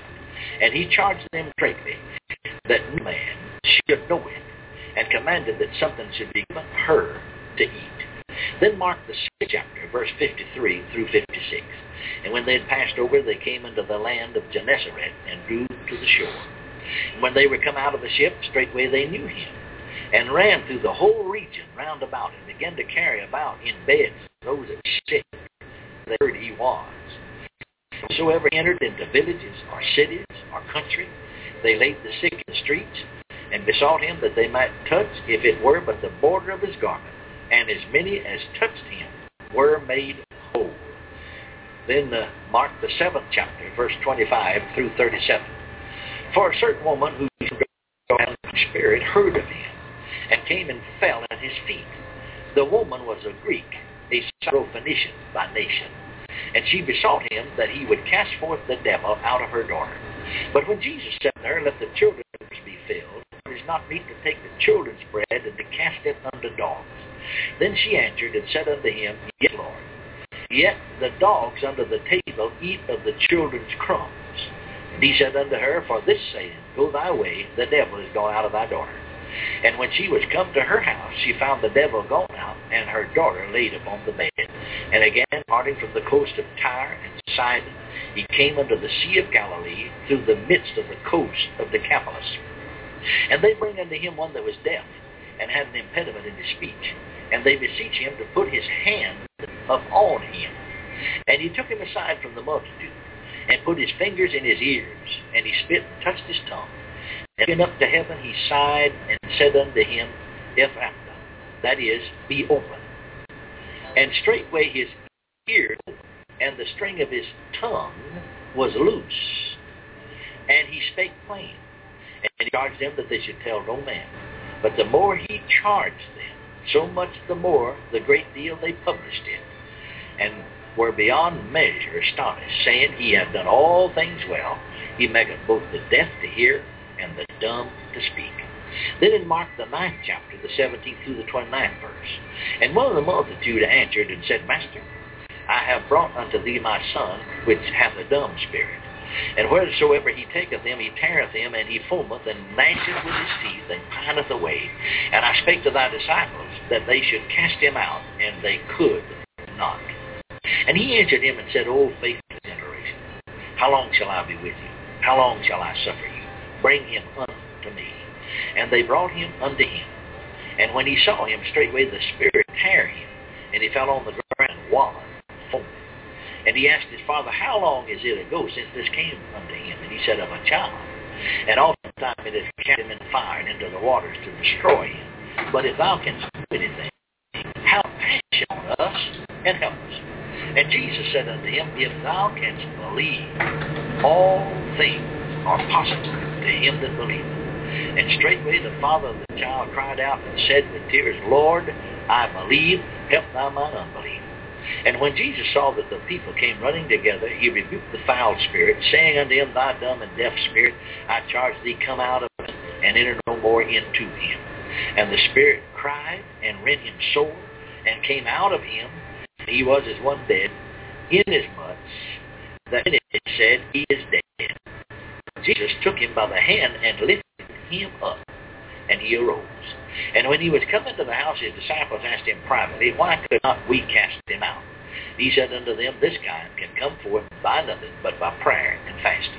And he charged them straitly that no man should know it, and commanded that something should be given her to eat. Then mark the sixth chapter, verse fifty-three through fifty-six. And when they had passed over, they came into the land of Gennesaret and drew to the shore. And when they were come out of the ship, straightway they knew him, and ran through the whole region round about, and began to carry about in beds those that were sick. They heard he was. Whosoever entered into villages or cities or country, they laid the sick in the streets, and besought him that they might touch, if it were but the border of his garment. And as many as touched him were made whole. Then uh, mark the seventh chapter, verse twenty-five through thirty-seven. For a certain woman who had a spirit heard of him, and came and fell at his feet. The woman was a Greek, a Syrophoenician by nation. And she besought him that he would cast forth the devil out of her daughter. But when Jesus said to her, Let the children's be filled, it is not meet to take the children's bread and to cast it unto dogs. Then she answered and said unto him, Yea, Lord. Yet the dogs under the table eat of the children's crumbs. And he said unto her, For this saying, Go thy way, the devil is gone out of thy daughter. And when she was come to her house, she found the devil gone out, and her daughter laid upon the bed. And again, parting from the coast of Tyre and Sidon, he came unto the Sea of Galilee, through the midst of the coast of Decapolis. And they bring unto him one that was deaf, and had an impediment in his speech. And they beseech him to put his hand upon him. And he took him aside from the multitude, and put his fingers in his ears, and he spit and touched his tongue. And looking up to heaven, he sighed and said unto him, Ephphatha, that is, be open. And straightway his ears and the string of his tongue was loose. And he spake plain. And he charged them that they should tell no man. But the more he charged them, so much the more, the great deal they published it, and were beyond measure astonished, saying, He hath done all things well. He maketh both the deaf to hear, and the dumb to speak. Then in Mark the ninth chapter, the seventeenth through the twenty-ninth verse, And one of the multitude answered and said, Master, I have brought unto thee my son, which hath a dumb spirit. And wheresoever he taketh him, he teareth him, and he foameth, and gnasheth with his teeth, and pineth away. And I spake to thy disciples, that they should cast him out, and they could not. And he answered him and said, O faithless generation, how long shall I be with you? How long shall I suffer you? Bring him unto me. And they brought him unto him. And when he saw him, straightway the spirit tear him, and he fell on the ground, wallowing, foaming. And he asked his father, How long is it ago since this came unto him? And he said, Of a child. And oftentimes it has cast him in the fire and into the waters to destroy him. But if thou canst do anything, have passion on us and help us. And Jesus said unto him, If thou canst believe, all things are possible to him that believeth. And straightway the father of the child cried out and said with tears, Lord, I believe, help thou mine unbelief. And when Jesus saw that the people came running together, he rebuked the foul spirit, saying unto him, Thy dumb and deaf spirit, I charge thee, come out of him, and enter no more into him. And the spirit cried and rent him sore, and came out of him. He was as one dead, inasmuch that it said, He is dead. Jesus took him by the hand and lifted him up, and he arose. And when he was come into the house, his disciples asked him privately, Why could not we cast him out? He said unto them, This kind can come forth by nothing but by prayer and fasting.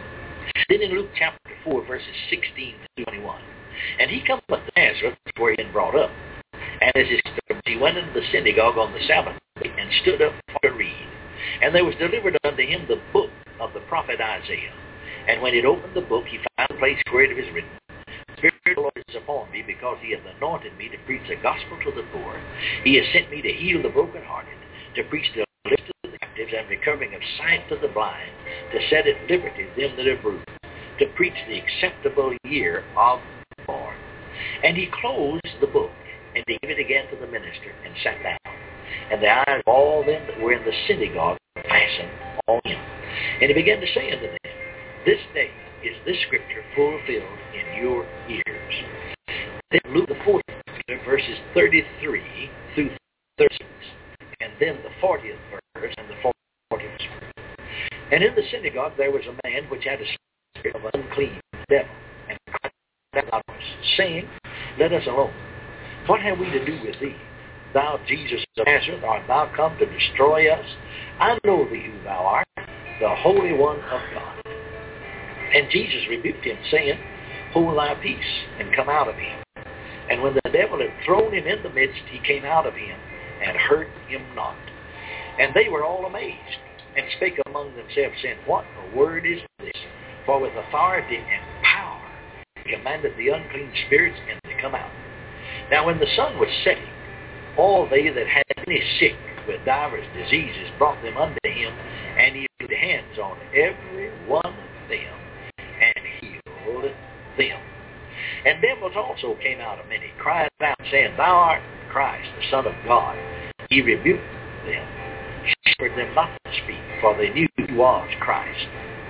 Then in Luke chapter four, verses sixteen to twenty-one, And he cometh to Nazareth, where he had been brought up. And as his custom, he went into the synagogue on the Sabbath day, and stood up to read. And there was delivered unto him the book of the prophet Isaiah. And when he had opened the book, he found a place where it was written, The Spirit of the Lord is upon me, because he hath anointed me to preach the gospel to the poor. He has sent me to heal the brokenhearted, to preach the lift to the captives, and recovering of sight to the blind, to set at liberty them that are bruised, to preach the acceptable year of the Lord. And he closed the book, and he gave it again to the minister, and sat down. And the eyes of all them that were in the synagogue were fastened on him. And he began to say unto them, This day is this scripture fulfilled in your ears. Then Luke the fourth chapter, verses thirty-three through thirty-six, and then the fortieth verse and the fortieth verse. And in the synagogue there was a man which had a spirit of an unclean devil, and cried out, saying, Let us alone. What have we to do with thee? Thou Jesus of Nazareth, art thou come to destroy us? I know thee who thou art, the Holy One of God. And Jesus rebuked him, saying, Hold thy peace, and come out of him. And when the devil had thrown him in the midst, he came out of him, and hurt him not. And they were all amazed, and spake among themselves, saying, What a word is this? For with authority and power he commanded the unclean spirits, and they come out. Now when the sun was setting, all they that had any sick with divers diseases brought them unto him, and he laid hands on every one of them, and healed them. And devils also came out of many, crying out, saying, Thou art Christ, the Son of God. He rebuked them, suffered them not to speak, for they knew he was Christ.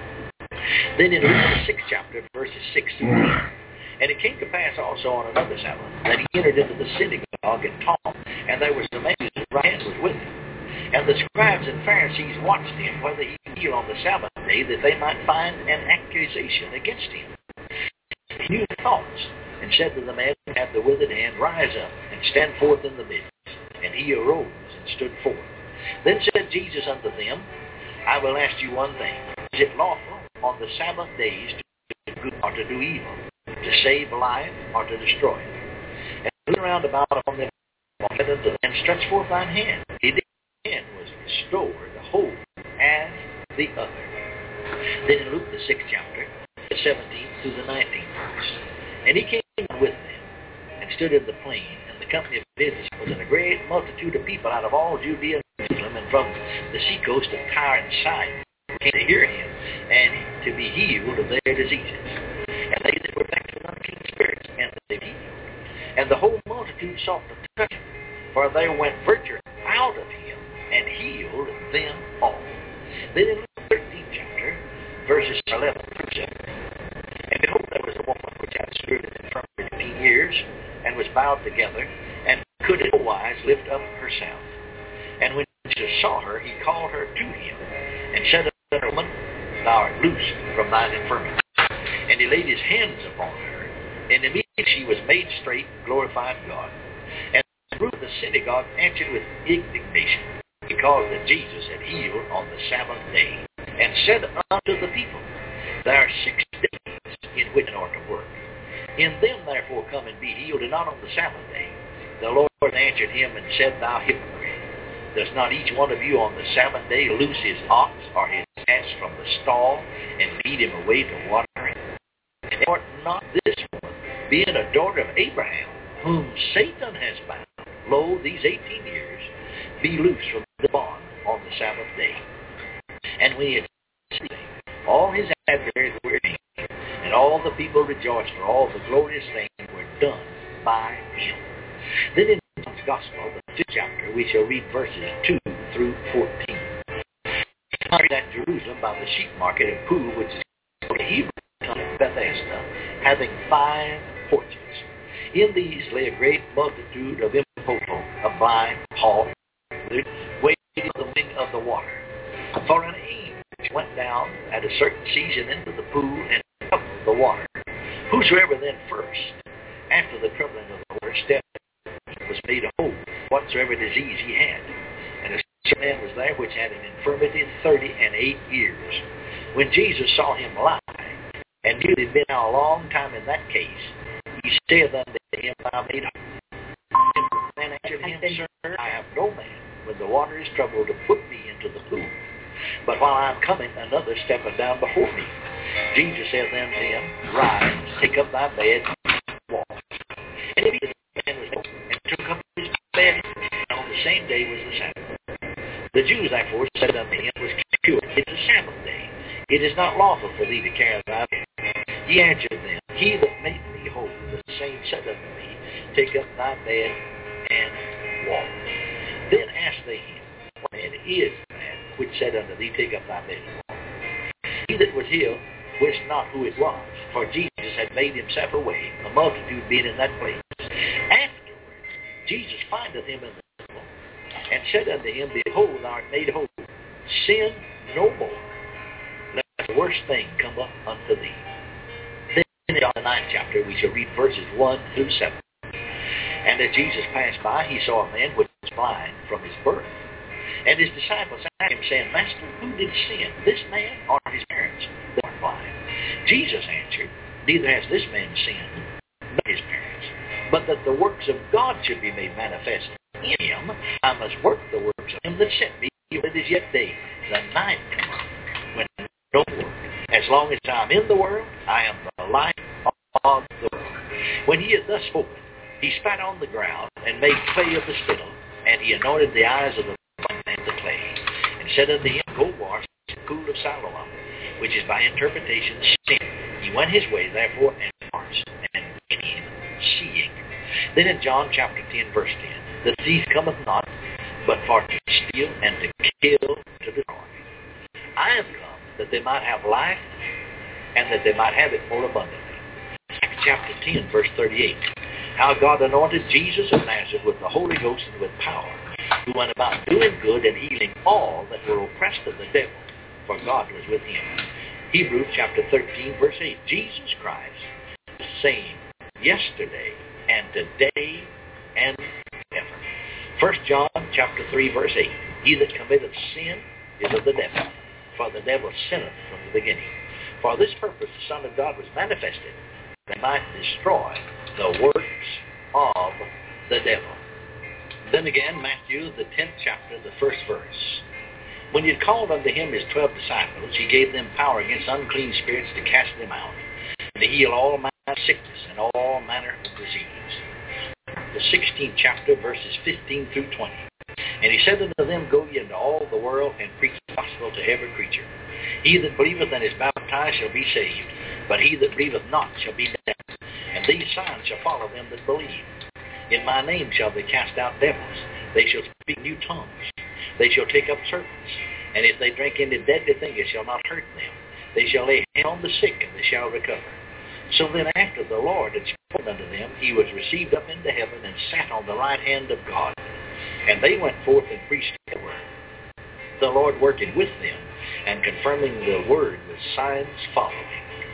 Then in Luke the sixth chapter, verses six to ten, And it came to pass also on another Sabbath that he entered into the synagogue and taught, and there was a man whose right hand was with him. And the scribes and Pharisees watched him, whether he could heal on the Sabbath day, that they might find an accusation against him. He knew their thoughts, and said to the man who had the withered hand, Rise up, and stand forth in the midst. And he arose and stood forth. Then said Jesus unto them, I will ask you one thing. Is it lawful on the Sabbath days to do good or to do evil, to save life or to destroy it? And he looked round about upon them, and said unto them, And stretch forth thine hand. His hand was restored, whole as the other. Then in Luke the sixth chapter, the seventeenth through the nineteenth verse, And he came with them, and stood in the plain, and the company of his disciples, and a great multitude of people out of all Judea and Jerusalem, and from the seacoast of Tyre and Sidon, came to hear him, and to be healed of their diseases. And they that were vexed with unclean spirits, and they healed. And the whole multitude sought to touch him, for there went virtue out of him, and healed them all. Then in Luke the thirteenth chapter, verses eleven through seventeen, And behold, there was a woman which had a spirit of infirmity fifteen years, and was bowed together, and could in no wise lift up herself. And when Jesus saw her, he called her to him, and said unto her, Woman, thou art loosed from thine infirmity. And he laid his hands upon her, and immediately she was made straight, and glorified God. And the group of the synagogue answered with indignation, because that Jesus had healed on the Sabbath day, and said unto the people, There are six days in which men ought to work. In them therefore come and be healed, and not on the Sabbath day. The Lord answered him and said, Thou hypocrite, does not each one of you on the Sabbath day loose his ox or his ass from the stall, and lead him away to watering? And ought not this woman, being a daughter of Abraham, whom Satan has bound, lo, these eighteen years, be loosed from the bond on the Sabbath day? And when he had seen all his adversaries were ashamed, and all the people rejoiced, for all the glorious things were done by him. Then in John's Gospel, the fifth chapter, we shall read verses two through fourteen. At Jerusalem by the sheep market and pool, which is called the Hebrew tongue of Bethesda, having five porches. In these lay a great multitude of impotent, of blind, halt, waiting on the wing of the water. For an angel went down at a certain season into the pool and troubled the water. Whosoever then first, after the troubling of the water, stepped, was made whole, whatsoever disease he had. And a certain man was there which had an infirmity thirty and eight years. When Jesus saw him lie, and knew he had been now a long time in that case, he said unto him, Thou made whole. The man answered him, Sir, I have no man, when the water is troubled, to put me into the pool. But while I am coming, another steppeth down before me. Jesus said then to him, Rise, take up thy bed, and walk. And immediately the man was up, and took up his bed, and on the same day was the Sabbath. The Jews therefore said unto him, Was cured, it is a Sabbath day. It is not lawful for thee to carry thy bed. He answered them, He that made me whole, the same said unto me, Take up thy bed and walk. Then asked they him, What man is that which said unto thee, Take up thy bed and walk? He that was healed wist not who it was, for Jesus had made himself away, a multitude being in that place. Afterwards Jesus findeth him in the temple, and said unto him, Behold, thou art made whole. Sin no more, lest the worst thing come up unto thee. Then in the ninth chapter we shall read verses one through seven. And as Jesus passed by, he saw a man which was blind from his birth. And his disciples asked him, saying, Master, who did sin, this man or his parents, that are blind? Jesus answered, Neither has this man sinned, nor his parents, but that the works of God should be made manifest in him. I must work the works of him that sent me. It is yet day, the night cometh, when no work. As long as I am in the world, I am the light of the world. When he had thus spoken, he spat on the ground and made clay of the spittle, and he anointed the eyes of the blind man with the clay, and said unto him, Go wash in the pool of Siloam, which is by interpretation sin. He went his way, therefore, and marched, and came seeing. Then in John chapter ten, verse ten, the thief cometh not, but for to steal and to kill, to destroy. I am come that they might have life, and that they might have it more abundantly. Acts chapter ten, verse thirty-eight. How God anointed Jesus of Nazareth with the Holy Ghost and with power, who went about doing good and healing all that were oppressed of the devil, for God was with him. Hebrews chapter thirteen, verse eight. Jesus Christ, the same yesterday and today and ever. First John chapter three, verse eight. He that committeth sin is of the devil, for the devil sinneth from the beginning. For this purpose the Son of God was manifested, that he might destroy the works of the devil. Then again, Matthew, the tenth chapter, the first verse. When he had called unto him his twelve disciples, he gave them power against unclean spirits to cast them out, and to heal all manner of sickness and all manner of disease. The sixteenth chapter, verses fifteen through twenty. And he said unto them, Go ye into all the world, and preach the gospel to every creature. He that believeth and is baptized shall be saved, but he that believeth not shall be damned. And these signs shall follow them that believe. In my name shall they cast out devils. They shall speak new tongues. They shall take up serpents. And if they drink any deadly thing, it shall not hurt them. They shall lay hands on the sick, and they shall recover. So then after the Lord had spoken unto them, he was received up into heaven, and sat on the right hand of God. And they went forth and preached the word, the Lord working with them, and confirming the word with signs following.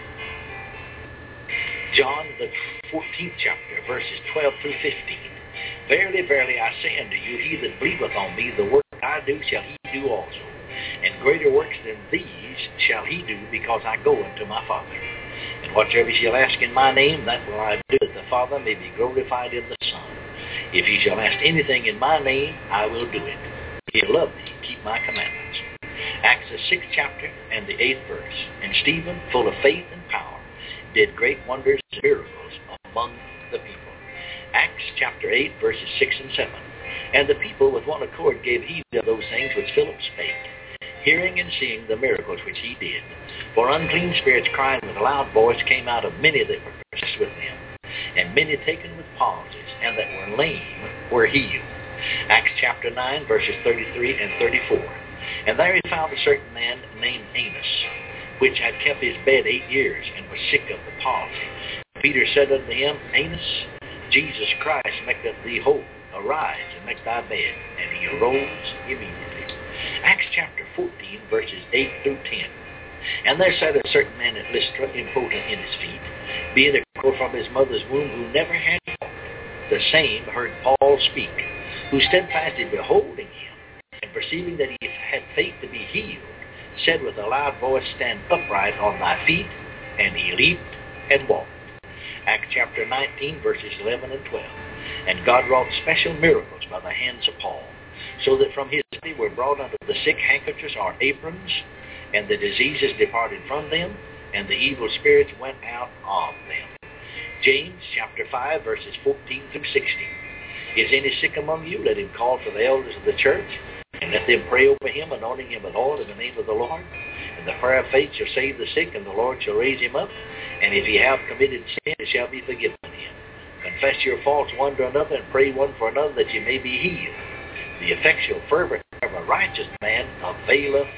John, the fourteenth chapter, verses twelve through fifteen. Verily, verily, I say unto you, he that believeth on me, the work I do shall he do also. And greater works than these shall he do, because I go unto my Father. And whatsoever ye shall ask in my name, that will I do, that the Father may be glorified in the Son. If ye shall ask anything in my name, I will do it. If ye love me, keep my commandments. Acts the sixth chapter and the eighth verse. And Stephen, full of faith and power, did great wonders and miracles among the people. Acts chapter eight, verses six and seven. And the people with one accord gave heed to those things which Philip spake, hearing and seeing the miracles which he did. For unclean spirits crying with a loud voice came out of many that were possessed with them, and many taken with palsies, and that were lame were healed. Acts chapter nine, verses thirty-three and thirty-four. And there he found a certain man named Amos, which had kept his bed eight years, and was sick of the palsy. Peter said unto him, Amos, Jesus Christ maketh thee whole. Arise and make thy bed. And he arose immediately. Acts chapter fourteen, verses eight through ten. And there sat a certain man at Lystra, impotent in his feet, being a girl from his mother's womb, who never had walked. The same heard Paul speak, who steadfastly beholding him, and perceiving that he had faith to be healed, said with a loud voice, Stand upright on thy feet. And he leaped and walked. Acts chapter nineteen, verses eleven and twelve. And God wrought special miracles by the hands of Paul, so that from his body were brought unto the sick handkerchiefs or aprons, and the diseases departed from them, and the evil spirits went out of them. James chapter five, verses fourteen through sixteen. Is any sick among you? Let him call for the elders of the church, and let them pray over him, anointing him with oil in the name of the Lord. And the prayer of faith shall save the sick, and the Lord shall raise him up. And if he have committed sin, it shall be forgiven him. Confess your faults one to another, and pray one for another, that ye may be healed. The effectual fervent prayer of a righteous man availeth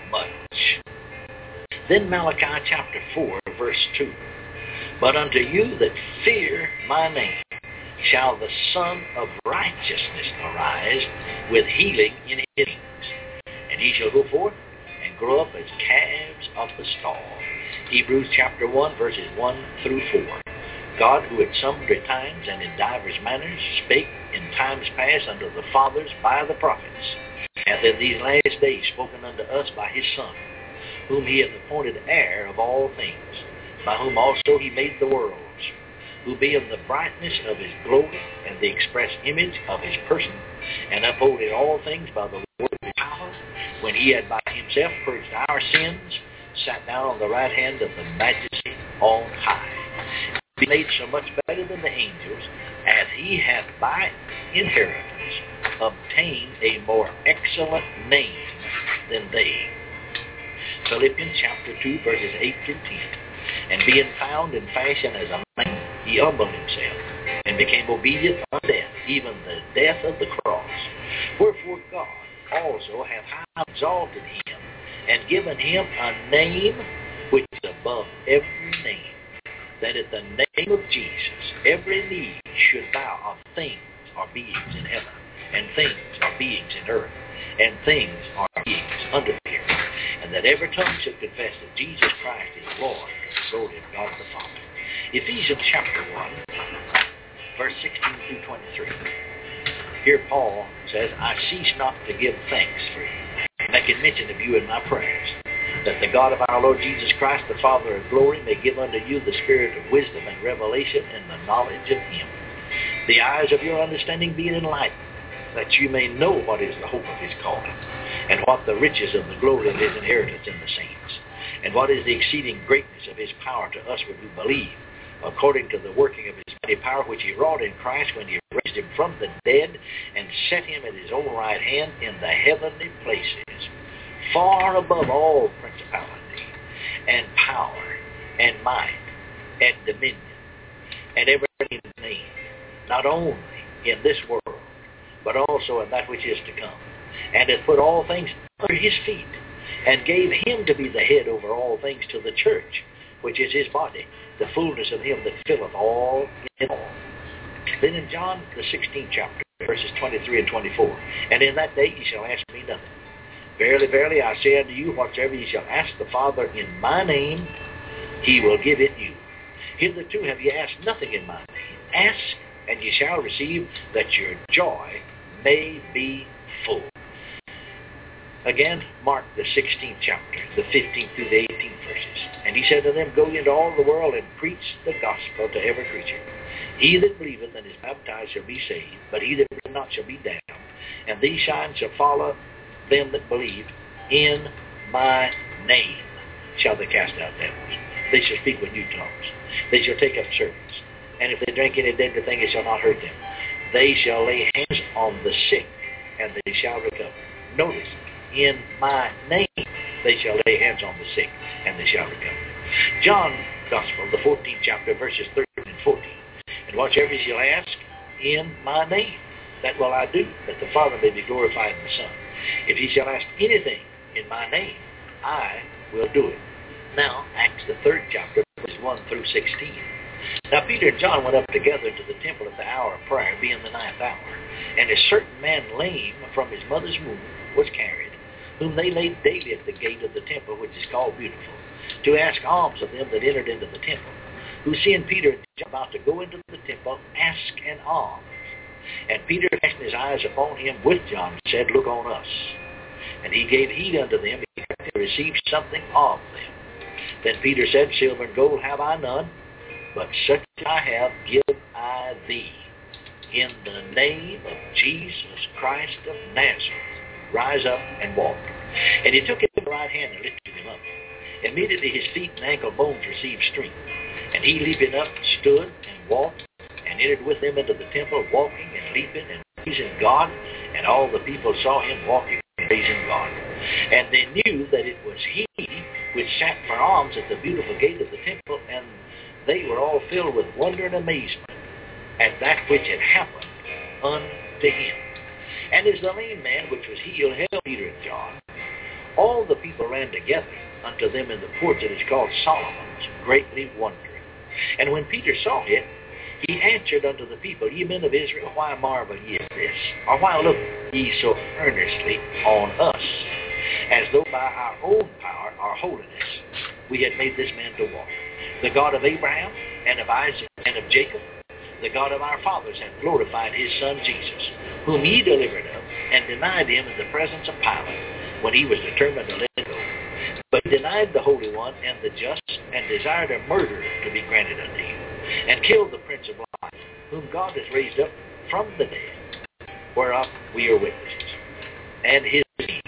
much. Then Malachi chapter four, verse two. But unto you that fear my name shall the Son of Righteousness arise with healing in his wings. And he shall go forth and grow up as calves of the stall. Hebrews chapter one, verses one through four. God, who at sundry times and in divers manners spake in times past unto the fathers by the prophets, hath in these last days spoken unto us by his Son, whom he hath appointed heir of all things, by whom also he made the worlds, who being the brightness of his glory and the express image of his person, and upholding all things by the word of his power, when he had by himself purged our sins, sat down on the right hand of the majesty on high. He made so much better than the angels, as he hath by inheritance obtained a more excellent name than they. Philippians chapter two, verses eight through ten. And being found in fashion as a man, he humbled himself, and became obedient unto death, even the death of the cross. Wherefore God also hath highly exalted him, and given him a name which is above every name, that at the name of Jesus every knee should bow of things or beings in heaven, and things or beings in earth, and things or beings under the earth, and that every tongue should confess that Jesus Christ is Lord, to the glory of God the Father. Ephesians chapter one, verse sixteen through twenty-three. Here Paul says, I cease not to give thanks for you, making mention of you in my prayers, that the God of our Lord Jesus Christ, the Father of glory, may give unto you the spirit of wisdom and revelation in the knowledge of him, the eyes of your understanding being enlightened, that you may know what is the hope of his calling, and what the riches of the glory of his inheritance in the saints, and what is the exceeding greatness of his power to us who believe, according to the working of his mighty power which he wrought in Christ when he raised him from the dead and set him at his own right hand in the heavenly places, far above all principality and power and might and dominion and every name, not only in this world, but also in that which is to come, and hath put all things under his feet, and gave him to be the head over all things to the church, which is his body, the fullness of him that filleth all in all. Then in John the sixteenth chapter, verses twenty-three and twenty-four, and in that day ye shall ask me nothing. Verily, verily, I say unto you, whatsoever ye shall ask the Father in my name, he will give it you. Hitherto have ye asked nothing in my name. Ask, and ye shall receive, that your joy may be full. Again, Mark the sixteenth chapter, the fifteenth through the eighteenth verses. And he said to them, Go ye into all the world, and preach the gospel to every creature. He that believeth and is baptized shall be saved, but he that believeth not shall be damned. And these signs shall follow them that believe. In my name shall they cast out devils. They shall speak with new tongues. They shall take up serpents. And if they drink any deadly thing, it shall not hurt them. They shall lay hands on the sick, and they shall recover. Notice, in my name they shall lay hands on the sick, and they shall recover. John Gospel, the fourteenth chapter, verses thirteen and fourteen. And whatsoever ye shall ask in my name, that will I do, that the Father may be glorified in the Son. If ye shall ask anything in my name, I will do it. Now, Acts the third chapter, verses one through sixteen. Now Peter and John went up together to the temple at the hour of prayer, being the ninth hour. And a certain man lame from his mother's womb was carried, whom they laid daily at the gate of the temple, which is called Beautiful, to ask alms of them that entered into the temple, who seeing Peter and John about to go into the temple, asked an alms. And Peter, casting his eyes upon him with John, said, Look on us. And he gave heed unto them, and received something of them. Then Peter said, Silver and gold have I none, but such as I have give I thee. In the name of Jesus Christ of Nazareth, rise up and walk. And he took him by the right hand and lifted him up. Immediately his feet and ankle bones received strength. And he, leaping up, stood and walked, and entered with them into the temple, walking and leaping and praising God. And all the people saw him walking and praising God. And they knew that it was he which sat for alms at the beautiful gate of the temple, and they were all filled with wonder and amazement at that which had happened unto him. And as the lame man which was healed held Peter and John, all the people ran together unto them in the porch that is called Solomon's, greatly wondering. And when Peter saw it, he answered unto the people, Ye men of Israel, why marvel ye at this? Or why look ye so earnestly on us? as though by our own power or holiness we had made this man to walk. The God of Abraham and of Isaac and of Jacob, the God of our fathers, hath glorified his Son Jesus, whom ye delivered up and denied him in the presence of Pilate, when he was determined to let him go. But he denied the Holy One and the just, and desired a murderer to be granted unto him, and killed the Prince of Life, whom God hath raised up from the dead, whereof we are witnesses. And his name,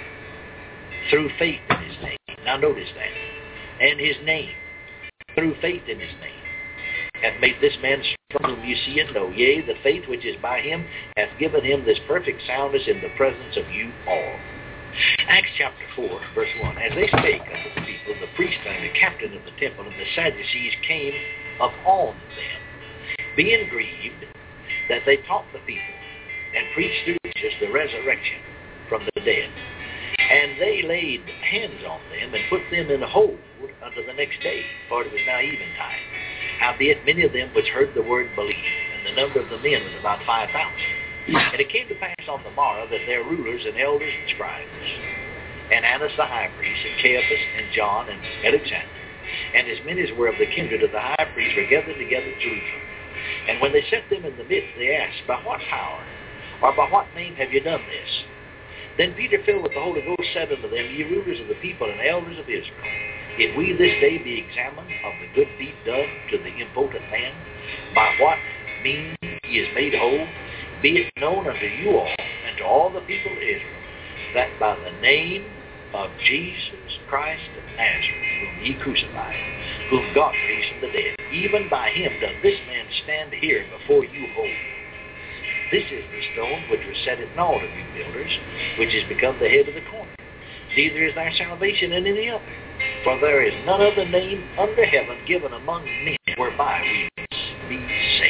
through faith in his name. Now notice that. And his name, through faith in his name, hath made this man strong, whom you see and know. Yea, the faith which is by him hath given him this perfect soundness in the presence of you all. Acts chapter four, verse one. As they spake unto the people, the priest and the captain of the temple and the Sadducees came upon them, being grieved that they taught the people and preached to Jesus the resurrection from the dead. And they laid hands on them and put them in hold unto the next day, for it was now eventide. Howbeit many of them which heard the word believed, and the number of the men was about five thousand. And it came to pass on the morrow that their rulers and elders and scribes, and Annas the high priest, and Caiaphas, and John, and Alexander, and as many as were of the kindred of the high priest, were gathered together at Jerusalem. And when they set them in the midst, they asked, By what power, or by what name have you done this? Then Peter, filled with the Holy Ghost, said unto them, Ye rulers of the people and elders of Israel, if we this day be examined of the good deed done to the impotent man, by what means he is made whole, be it known unto you all and to all the people of Israel, that by the name of Jesus Christ of Nazareth, whom ye crucified, whom God raised from the dead, even by him doth this man stand here before you whole. This is the stone which was set at naught of you builders, which is become the head of the corner. Neither is there salvation in any other, for there is none other name under heaven given among men whereby we must be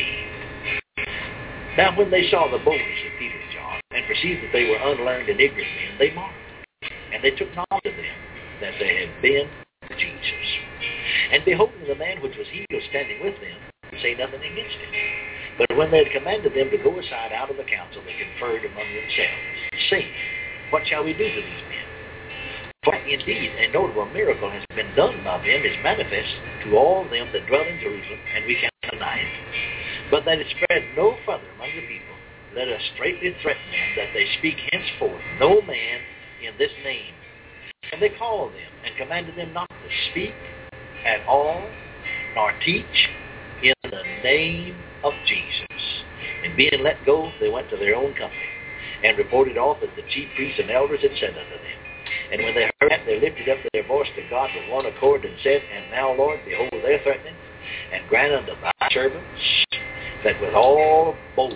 saved. Now when they saw the boldness of Peter and John, and perceived that they were unlearned and ignorant men, they marveled. And they took knowledge of them, that they had been Jesus. And beholding the man which was healed standing with them, say nothing against him. But when they had commanded them to go aside out of the council, they conferred among themselves, saying, What shall we do to these men? For indeed a notable miracle has been done by them, is manifest to all them that dwell in Jerusalem, and we cannot deny it. But that it spread no further among the people, let us straightly threaten them, that they speak henceforth no man in this name. And they called them, and commanded them not to speak at all, nor teach in the name of Jesus. And being let go, they went to their own company, and reported all that the chief priests and elders had said unto them. And when they heard that, they lifted up their voice to God with one accord, and said, And now, Lord, behold their threatening, and grant unto thy servants that with all boldness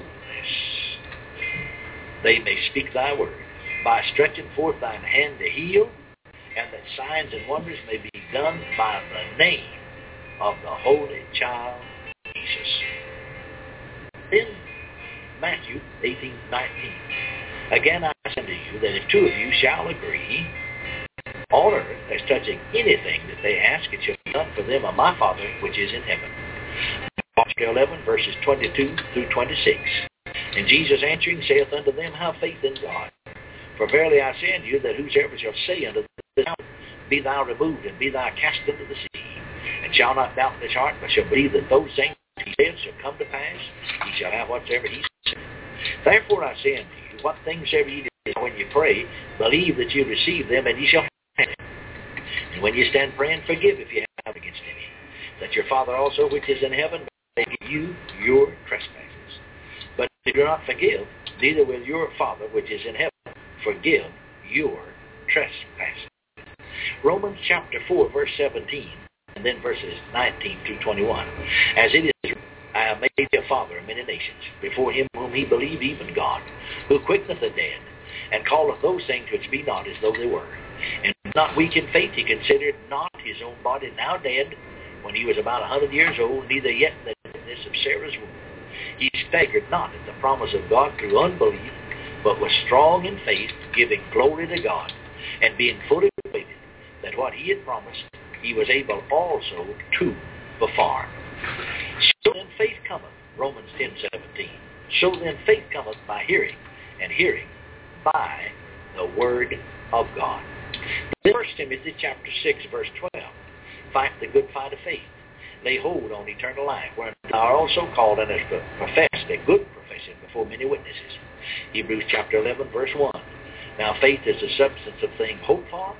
they may speak thy word, by stretching forth thine hand to heal, and that signs and wonders may be done by the name of the Holy Child Jesus. Then Matthew eighteen nineteen. Again I say unto you that if two of you shall agree on earth as touching anything that they ask, it shall be done for them of my Father which is in heaven. Mark eleven, verses twenty-two through twenty-six. And Jesus answering saith unto them, Have faith in God. For verily I say unto you, that whosoever shall say unto this mountain, Be thou removed, and be thou cast into the sea, and shall not doubt in his heart, but shall believe that those things he said shall come to pass, he shall have whatsoever he said. Therefore I say unto you, what things soever ye do when you pray, believe that you receive them, and ye shall have them. And when you stand praying, forgive if you have against any, that your Father also which is in heaven may give you your trespasses. But if you do not forgive, neither will your Father which is in heaven forgive your trespasses. Romans chapter four, verse seventeen, and then verses nineteen through twenty-one. As it is, I have made thee a father of many nations, before him whom he believed, even God, who quickeneth the dead, and calleth those things which be not as though they were. And not weak in faith, he considered not his own body now dead, when he was about a hundred years old, neither yet the deadness of Sarah's womb. He staggered not at the promise of God through unbelief, but was strong in faith, giving glory to God, and being fully persuaded that what he had promised, he was able also to perform. So then faith cometh, Romans ten seventeen. So then faith cometh by hearing, and hearing by the word of God. Then First Timothy chapter six, verse twelve. Fight the good fight of faith. Lay hold on eternal life, wherein thou art also called and hast professed a good profession before many witnesses. Hebrews chapter eleven, verse one. Now faith is the substance of things hoped for,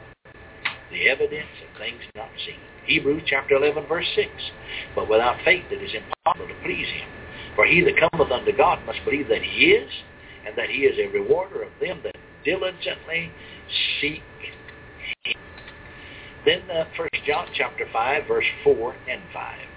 the evidence of things not seen. Hebrews chapter eleven, verse six. But without faith it is impossible to please him. For he that cometh unto God must believe that he is, and that he is a rewarder of them that diligently seek him. Then uh, First John chapter five, verse four and five.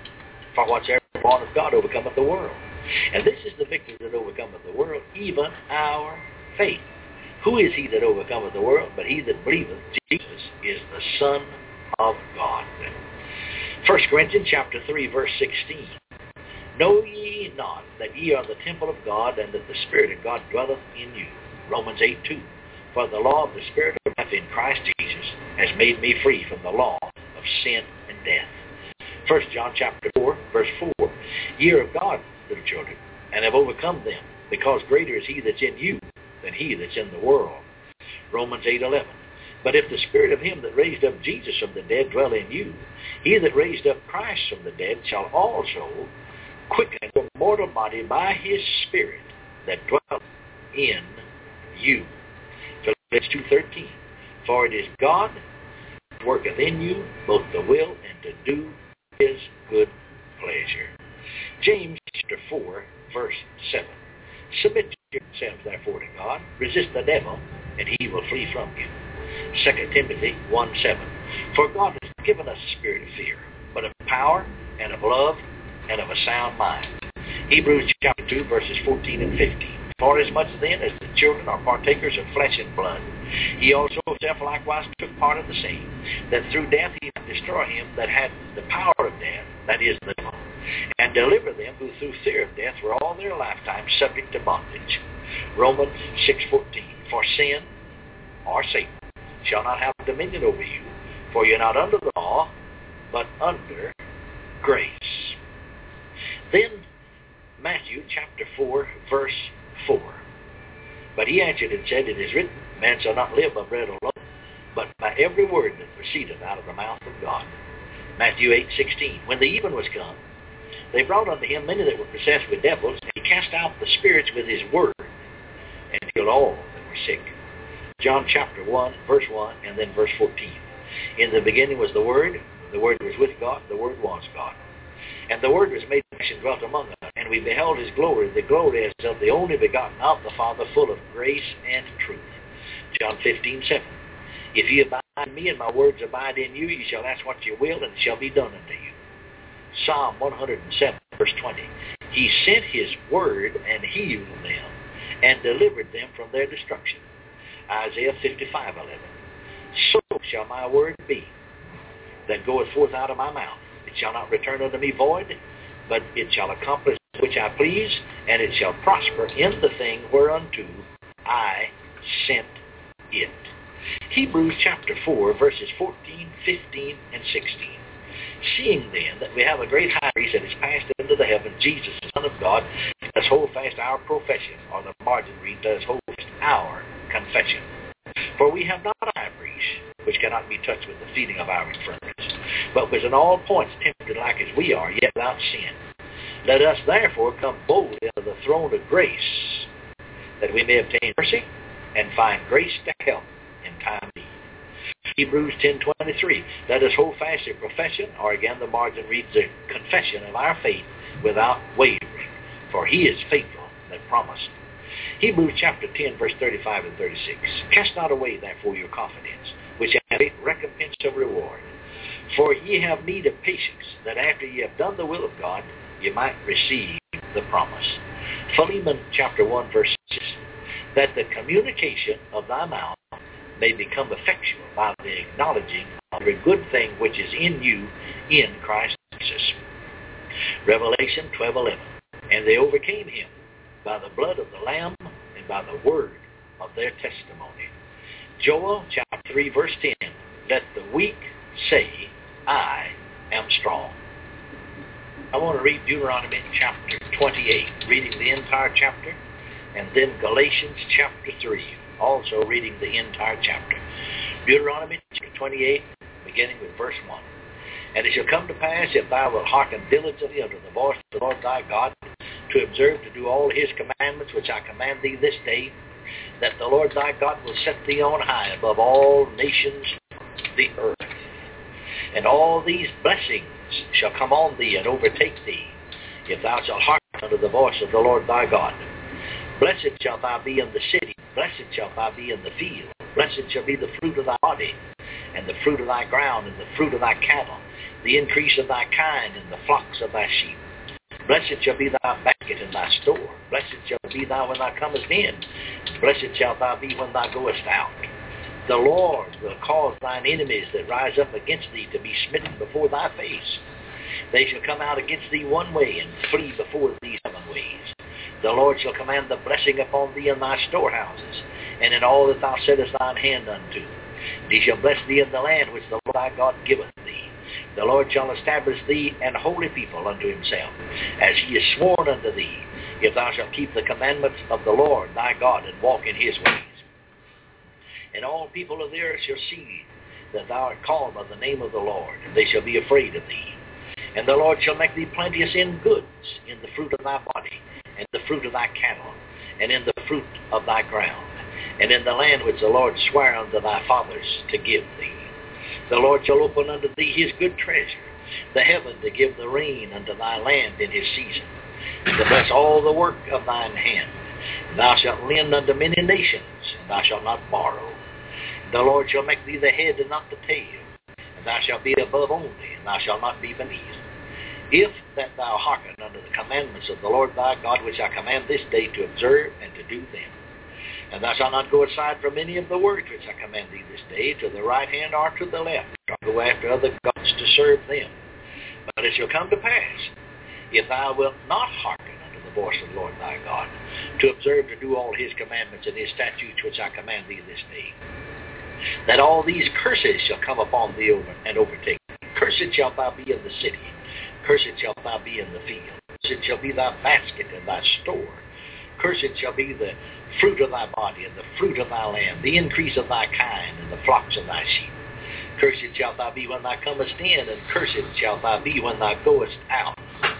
For whatsoever is born of God overcometh the world. And this is the victory that overcometh the world, even our faith. Who is he that overcometh the world? But he that believeth Jesus is the Son of God. First Corinthians chapter three, verse sixteen. Know ye not that ye are the temple of God, and that the Spirit of God dwelleth in you? Romans eight, two. For the law of the Spirit of life in Christ Jesus has made me free from the law of sin and death. First John chapter four, verse four. Ye are of God, little children, and have overcome them, because greater is he that's in you than he that's in the world. Romans eight, eleven. But if the Spirit of him that raised up Jesus from the dead dwell in you, he that raised up Christ from the dead shall also quicken your mortal body by his Spirit that dwelleth in you. Philippians two thirteen. For it is God that worketh in you both the will and to do his good pleasure. James chapter four, verse seven. Submit yourselves therefore to God, resist the devil, and he will flee from you. Second Timothy one, seven. For God has given us a spirit of fear, but of power and of love and of a sound mind. Hebrews chapter two, verses fourteen and fifteen. For as much then as the children are partakers of flesh and blood, he also himself likewise took part of the same, that through death he might destroy him that had the power of death, that is the devil, and deliver them who through fear of death were all their lifetime subject to bondage. Romans six fourteen. For sin, or Satan, shall not have dominion over you, for you're not under the law, but under grace. Then Matthew chapter four, verse four. But he answered and said, It is written, Man shall not live by bread alone, but by every word that proceedeth out of the mouth of God. Matthew eight sixteen. When the even was come, they brought unto him many that were possessed with devils, and he cast out the spirits with his word, and healed all that were sick. John chapter one, verse one, and then verse fourteen. In the beginning was the Word, the Word was with God, the Word was God. And the Word was made flesh and dwelt among us, and we beheld his glory, the glory as of the only begotten of the Father, full of grace and truth. John fifteen, seven. If ye abide in me, and my words abide in you, ye shall ask what you will, and it shall be done unto you. Psalm one hundred seven, verse twenty. He sent his word and healed them, and delivered them from their destruction. Isaiah fifty-five, eleven. So shall my word be that goeth forth out of my mouth. It shall not return unto me void, but it shall accomplish which I please, and it shall prosper in the thing whereunto I sent it. Hebrews chapter four, verses fourteen, fifteen, and sixteen. Seeing then that we have a great high priest that is passed into the heaven, Jesus, the Son of God, let us hold fast our profession, or the margin reads, let us hold fast our confession. For we have not a high priest, which cannot be touched with the feeling of our infirmities, but was in all points tempted like as we are, yet without sin. Let us therefore come boldly unto the throne of grace, that we may obtain mercy and find grace to help in time of need. Hebrews ten twenty-three. Let us hold fast a profession, or again the margin reads, the confession of our faith without wavering, for he is faithful that promised. Hebrews chapter ten, verse thirty-five and thirty-six. Cast not away therefore your confidence, which hath great recompense of reward. For ye have need of patience, that after ye have done the will of God, ye might receive the promise. Philemon chapter one, verse six. That the communication of thy mouth may become effectual by the acknowledging of every good thing which is in you in Christ Jesus. Revelation twelve eleven. And they overcame him by the blood of the Lamb and by the word of their testimony. Joel chapter three, verse ten. Let the weak say, I am strong. I want to read Deuteronomy chapter twenty-eight, reading the entire chapter, and then Galatians chapter three, also reading the entire chapter. Deuteronomy chapter twenty-eight, beginning with verse one. And it shall come to pass, if thou wilt hearken diligently unto the voice of the Lord thy God, to observe to do all his commandments which I command thee this day, that the Lord thy God will set thee on high above all nations of the earth. And all these blessings shall come on thee and overtake thee, if thou shalt hearken unto the voice of the Lord thy God. Blessed shalt thou be in the city, blessed shalt thou be in the field, blessed shall be the fruit of thy body, and the fruit of thy ground, and the fruit of thy cattle, the increase of thy kind, and the flocks of thy sheep. Blessed shall be thy basket and thy store. Blessed shall be thou when thou comest in. Blessed shalt thou be when thou goest out. The Lord will cause thine enemies that rise up against thee to be smitten before thy face. They shall come out against thee one way, and flee before thee seven ways. The Lord shall command the blessing upon thee in thy storehouses, and in all that thou settest thine hand unto. And he shall bless thee in the land which the Lord thy God giveth thee. The Lord shall establish thee an holy people unto himself, as he has sworn unto thee, if thou shalt keep the commandments of the Lord thy God, and walk in his ways. And all people of the earth shall see that thou art called by the name of the Lord, and they shall be afraid of thee. And the Lord shall make thee plenteous in goods, in the fruit of thy body, and the fruit of thy cattle, and in the fruit of thy ground, and in the land which the Lord sware unto thy fathers to give thee. The Lord shall open unto thee his good treasure, the heaven to give the rain unto thy land in his season, and to bless all the work of thine hand. And thou shalt lend unto many nations, and thou shalt not borrow. The Lord shall make thee the head and not the tail, and thou shalt be above only, and thou shalt not be beneath. If that thou hearken unto the commandments of the Lord thy God, which I command this day to observe and to do them. And thou shalt not go aside from any of the words which I command thee this day, to the right hand or to the left, or go after other gods to serve them. But it shall come to pass, if thou wilt not hearken unto the voice of the Lord thy God, to observe to do all his commandments and his statutes which I command thee this day, that all these curses shall come upon thee over and overtake thee. Cursed shalt thou be in the city, cursed shalt thou be in the field, cursed shall be thy basket and thy store. Cursed shall be the fruit of thy body, and the fruit of thy land, the increase of thy kind, and the flocks of thy sheep. Cursed shalt thou be when thou comest in, and cursed shalt thou be when thou goest out.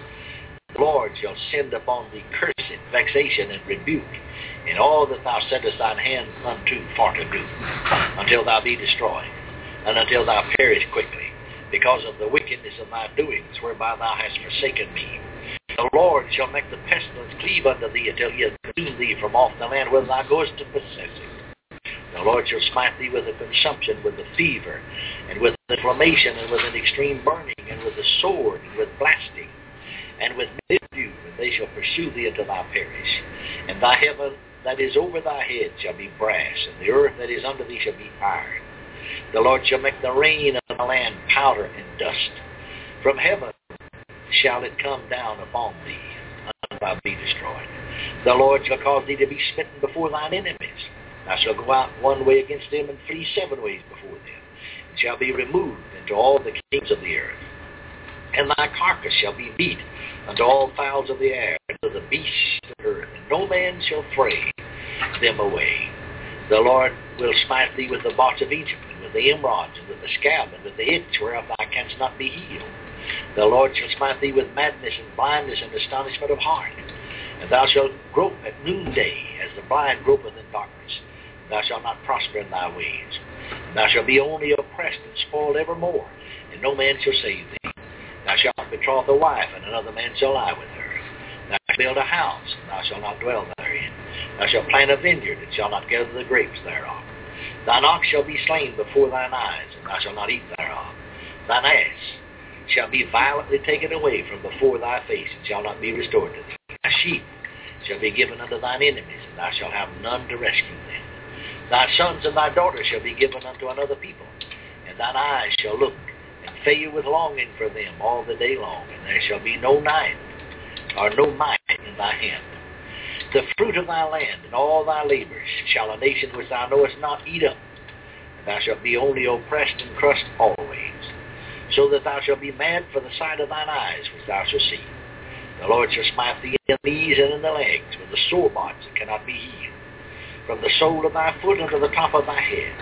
The Lord shall send upon thee cursing, vexation, and rebuke, in all that thou settest thine hand unto for to do, until thou be destroyed, and until thou perish quickly, because of the wickedness of thy doings, whereby thou hast forsaken me. The Lord shall make the pestilence cleave unto thee, until he hath consumed thee from off the land where thou goest to possess it. The Lord shall smite thee with a consumption, with a fever, and with inflammation, and with an extreme burning, and with a sword, and with blasting, and with mildew, and they shall pursue thee until thou perish. And thy heaven that is over thy head shall be brass, and the earth that is under thee shall be iron. The Lord shall make the rain of the land powder and dust. From heaven shall it come down upon thee, until thou be destroyed. The Lord shall cause thee to be smitten before thine enemies. Thou shalt go out one way against them, and flee seven ways before them, and shall be removed into all the kings of the earth. And thy carcass shall be meat unto all fowls of the air, and to the beasts of the earth, and no man shall fray them away. The Lord will smite thee with the bots of Egypt, and with the emerods, and with the scab, and with the itch, whereof thou canst not be healed. The Lord shall smite thee with madness and blindness and astonishment of heart. And thou shalt grope at noonday, as the blind gropeth in darkness. And thou shalt not prosper in thy ways. And thou shalt be only oppressed and spoiled evermore, and no man shall save thee. Thou shalt betroth a wife, and another man shall lie with her. Thou shalt build a house, and thou shalt not dwell therein. Thou shalt plant a vineyard, and shalt not gather the grapes thereof. Thine ox shall be slain before thine eyes, and thou shalt not eat thereof. Thine ass shall be violently taken away from before thy face, and shall not be restored to thee. Thy sheep shall be given unto thine enemies, and thou shalt have none to rescue them. Thy sons and thy daughters shall be given unto another people, and thine eyes shall look and fail with longing for them all the day long, and there shall be no night or no might in thy hand. The fruit of thy land and all thy labors shall a nation which thou knowest not eat up, and thou shalt be only oppressed and crushed always, so that thou shalt be mad for the sight of thine eyes which thou shalt see. The Lord shall smite thee in the knees and in the legs with the sore spots that cannot be healed, from the sole of thy foot unto the top of thy head.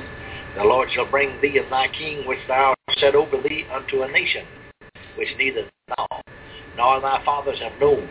The Lord shall bring thee and thy king, which thou hast set over thee, unto a nation, which neither thou nor thy fathers have known.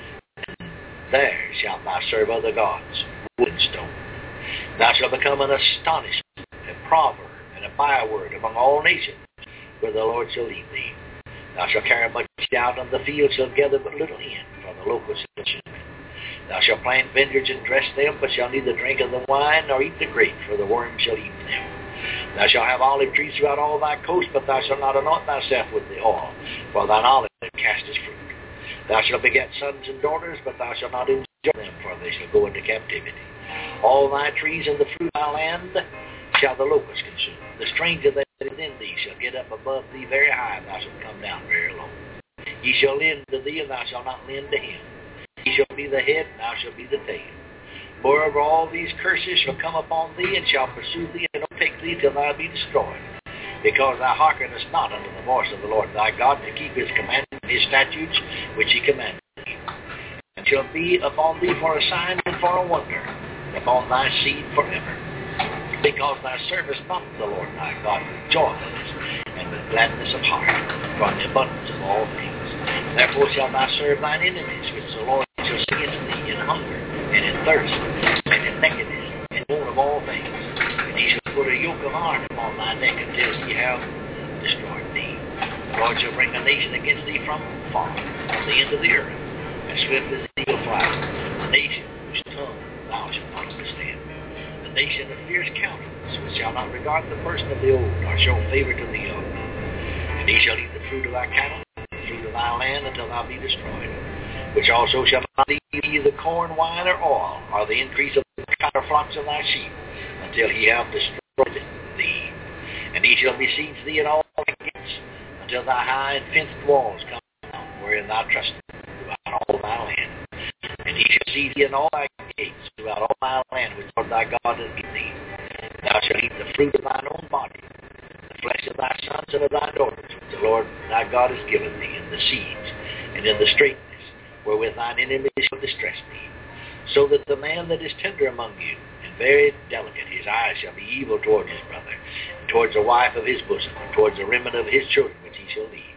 And there shalt thou serve other gods, wood and stone. Thou shalt become an astonishment, a proverb, and a byword among all nations, where the Lord shall lead thee. Thou shalt carry much out, and the field shall gather but little in, for the locusts shall consume it. Thou shalt plant vineyards and dress them, but shalt neither drink of the wine nor eat the grape, for the worm shall eat them. Thou shalt have olive trees throughout all thy coast, but thou shalt not anoint thyself with the oil, for thine olive casteth fruit. Thou shalt beget sons and daughters, but thou shalt not enjoy them, for they shall go into captivity. All thy trees and the fruit of thy land shall the locust consume. The stranger that is in thee shall get up above thee very high, and thou shalt come down very low. He shall lend to thee, and thou shalt not lend to him. He shall be the head, and thou shalt be the tail. Moreover, all these curses shall come upon thee, and shall pursue thee, and overtake thee till thou be destroyed, because thou hearkenest not unto the voice of the Lord thy God, to keep his commandments and his statutes, which he commanded thee. And shall be upon thee for a sign and for a wonder, upon thy seed forever. Because thou servest not the Lord thy God with joyfulness and with gladness of heart, from the abundance of all things. Therefore shalt thou serve thine enemies, which the Lord shall see unto thee in hunger, and in thirst, and in nakedness, and want of all things. And he shall put a yoke of iron upon thy neck until he have destroyed thee. The Lord shall bring a nation against thee from far, from the end of the earth, as swift as the eagle flies, a nation whose tongue thou shalt not understand. A nation of fierce countenance, which shall not regard the person of the old, nor show favor to the young. And he shall eat the fruit of thy cattle, the fruit of thy land, until thou be destroyed. Which also shall not eat either corn, wine, or oil, or the increase of the cattle flocks of thy sheep, until he have destroyed thee. And he shall besiege thee in all thy gates, until thy high and fenced walls come down, wherein thou trustest throughout all thy land. And he shall see thee in all thy gates, throughout all thy land, which the Lord thy God hath given thee. Thou shalt eat the fruit of thine own body, the flesh of thy sons and of thy daughters, which the Lord thy God has given thee, in the siege, and in the straitness, wherewith thine enemies shall distress thee. So that the man that is tender among you, and very delicate, his eyes shall be evil toward his brother, and towards the wife of his bosom, and towards the remnant of his children which he shall leave.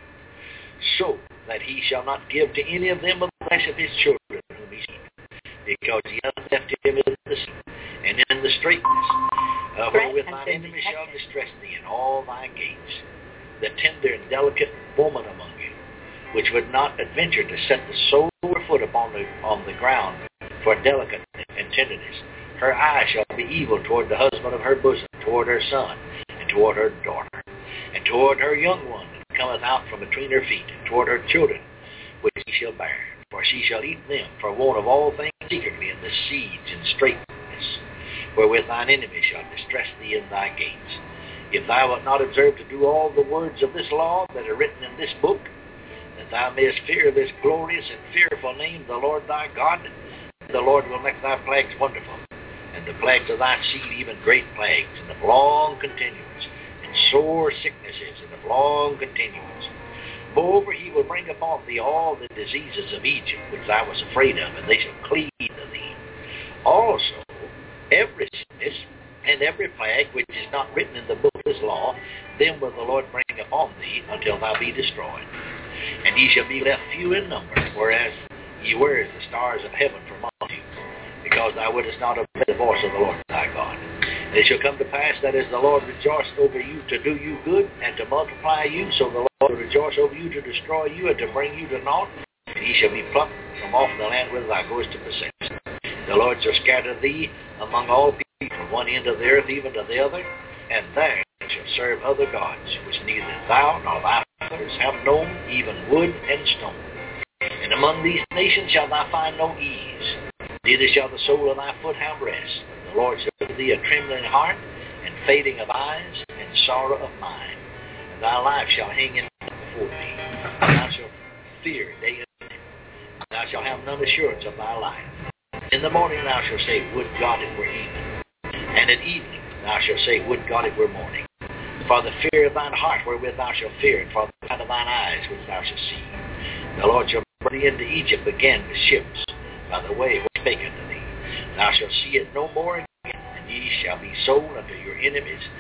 So that he shall not give to any of them of the flesh of his children whom he seeth, because he hath left him in the sea, and in the straitness, uh, wherewith thine enemies shall distress thee in all thy gates. The tender and delicate woman among you, which would not adventure to set the sole of her foot upon the on the ground for delicateness and tenderness, her eye shall be evil toward the husband of her bosom, toward her son, and toward her daughter, and toward her young one that cometh out from between her feet, and toward her children which she shall bear. For she shall eat them for want of all things secretly in the siege and straitness, wherewith thine enemies shall distress thee in thy gates. If thou wilt not observe to do all the words of this law that are written in this book, that thou mayest fear this glorious and fearful name, the Lord thy God, the Lord will make thy plagues wonderful, and the plagues of thy seed even great plagues, and of long continuance, and sore sicknesses, and of long continuance. Moreover, he will bring upon thee all the diseases of Egypt, which thou wast afraid of, and they shall cleave to thee. Also, every sickness and every plague which is not written in the book of this law, them will the Lord bring upon thee until thou be destroyed. And ye shall be left few in number, whereas ye were as the stars of heaven for multitude, because thou wouldest not obey the voice of the Lord thy God. And it shall come to pass that as the Lord rejoiced over you to do you good, and to multiply you, so the Lord will rejoice over you to destroy you, and to bring you to naught, and ye shall be plucked from off the land whither thou goest to possess. The Lord shall scatter thee among all people, from one end of the earth even to the other, and there shall serve other gods, which neither thou nor thy fathers have known, even wood and stone. And among these nations shalt thou find no ease, neither shall the sole of thy foot have rest. The Lord shall give thee a trembling heart, and fading of eyes, and sorrow of mind. And thy life shall hang in before thee, and thou shalt fear day and night. Thou shalt have none assurance of thy life. In the morning thou shalt say, would God it were evening. And at evening thou shalt say, would God it were morning. For the fear of thine heart wherewith thou shalt fear, and for the sight of thine eyes which thou shalt see. The Lord shall bring thee into Egypt again with ships, by the way which spake unto thee. Thou shalt see it no more again, and ye shall be sold unto your enemies,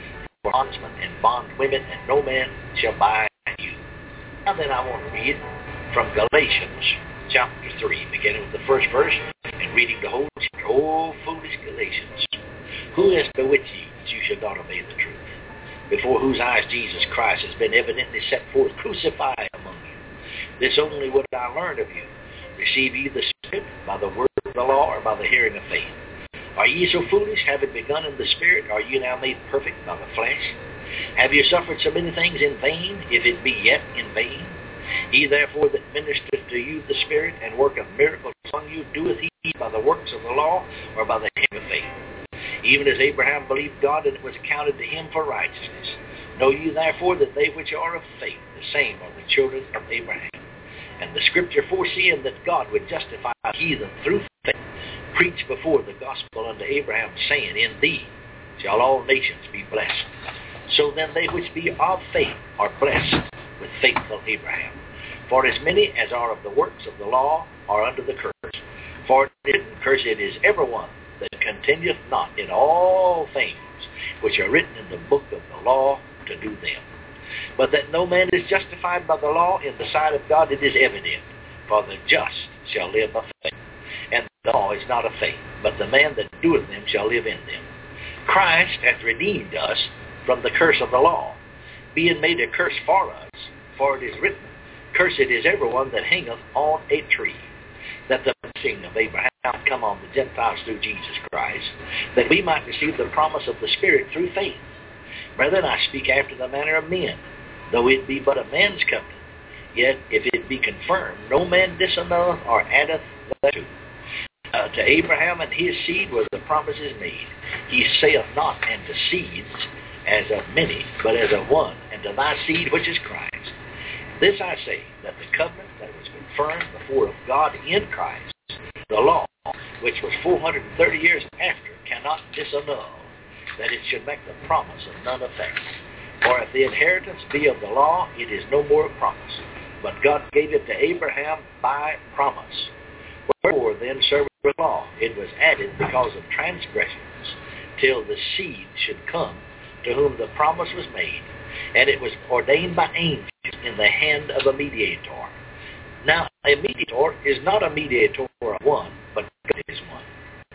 bondsmen and bondwomen, and no man shall buy you. Now then I want to read from Galatians chapter three, beginning with the first verse and reading the whole chapter. O foolish Galatians, who has bewitched you that you should not obey the truth? Before whose eyes Jesus Christ has been evidently set forth crucified among you. This only would I learn of you. Receive ye the Spirit by the word of the law, or by the hearing of faith? Are ye so foolish, having begun in the Spirit, are ye now made perfect by the flesh? Have you suffered so many things in vain, if it be yet in vain? He therefore that ministereth to you the Spirit, and worketh miracles among you, doeth he by the works of the law, or by the hearing of faith? Even as Abraham believed God, and it was accounted to him for righteousness. Know ye therefore that they which are of faith, the same are the children of Abraham. And the Scripture, foreseeing that God would justify heathen through faith, preached before the gospel unto Abraham, saying, In thee shall all nations be blessed. So then they which be of faith are blessed with faithful Abraham. For as many as are of the works of the law are under the curse. For it is written, Cursed is every one that continueth not in all things which are written in the book of the law to do them. But that no man is justified by the law in the sight of God, it is evident. For the just shall live by faith. And the law is not of faith, but the man that doeth them shall live in them. Christ hath redeemed us from the curse of the law, being made a curse for us. For it is written, Cursed is every one that hangeth on a tree, that the blessing of Abraham come on the Gentiles through Jesus Christ, that we might receive the promise of the Spirit through faith. Brethren, I speak after the manner of men, though it be but a man's covenant. Yet if it be confirmed, no man disannulleth or addeth thereto. Uh, to Abraham and his seed were the promises made. He saith not, and to seeds, as of many, but as of one, and to thy seed which is Christ. This I say, that the covenant that was confirmed before of God in Christ, the law, which was four hundred thirty years after, cannot disannul, that it should make the promise of none effect. For if the inheritance be of the law, it is no more a promise, but God gave it to Abraham by promise. Wherefore then serveth the law? It was added because of transgressions, till the seed should come, to whom the promise was made, and it was ordained by angels in the hand of a mediator. Now, a mediator is not a mediator of one, but God is one.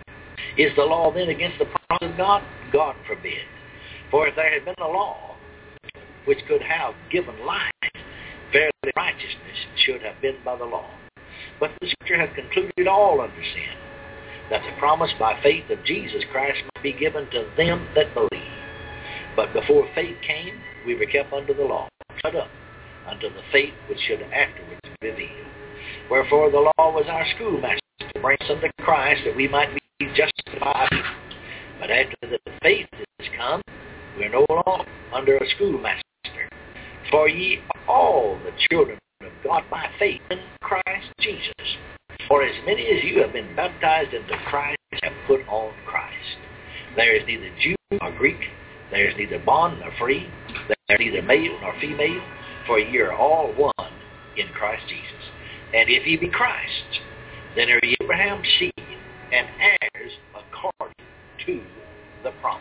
Is the law then against the promise of God? God forbid. For if there had been a law which could have given life, verily righteousness should have been by the law. But the Scripture hath concluded all under sin, that the promise by faith of Jesus Christ might be given to them that believe. But before faith came, we were kept under the law, shut up unto the faith which should afterwards be revealed. Wherefore the law was our schoolmaster to bring us unto Christ, that we might be justified. But after the faith is come, we are no longer under a schoolmaster. For ye are all the children of God by faith in Christ Jesus. For as many as you have been baptized into Christ have put on Christ. There is neither Jew nor Greek, there is neither bond nor free, there is neither male nor female, for ye are all one in Christ Jesus. And if ye be Christ, then are ye Abraham's seed, and heirs according to the promise.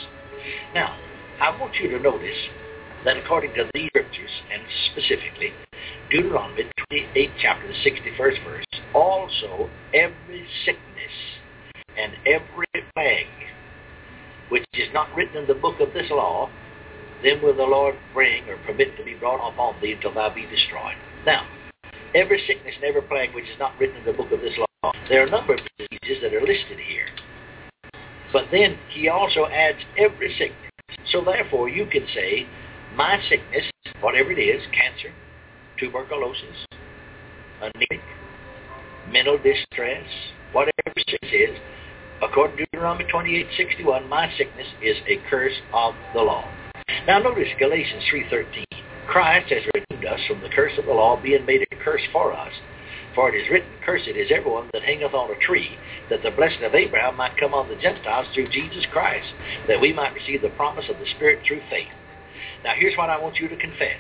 Now, I want you to notice that according to these scriptures, and specifically Deuteronomy twenty-eighth chapter, the sixty-first verse, also every sickness and every plague which is not written in the book of this law, then will the Lord bring or permit to be brought upon thee until thou be destroyed. Now, every sickness and every plague which is not written in the book of this law, there are a number of diseases that are listed here. But then he also adds every sickness. So therefore you can say, my sickness, whatever it is, cancer, tuberculosis, anemic, mental distress, whatever sickness is, according to Deuteronomy twenty-eight sixty-one, my sickness is a curse of the law. Now notice Galatians three thirteen. Christ has redeemed us from the curse of the law, being made a curse for us. For it is written, Cursed is everyone that hangeth on a tree, that the blessing of Abraham might come on the Gentiles through Jesus Christ, that we might receive the promise of the Spirit through faith. Now here's what I want you to confess.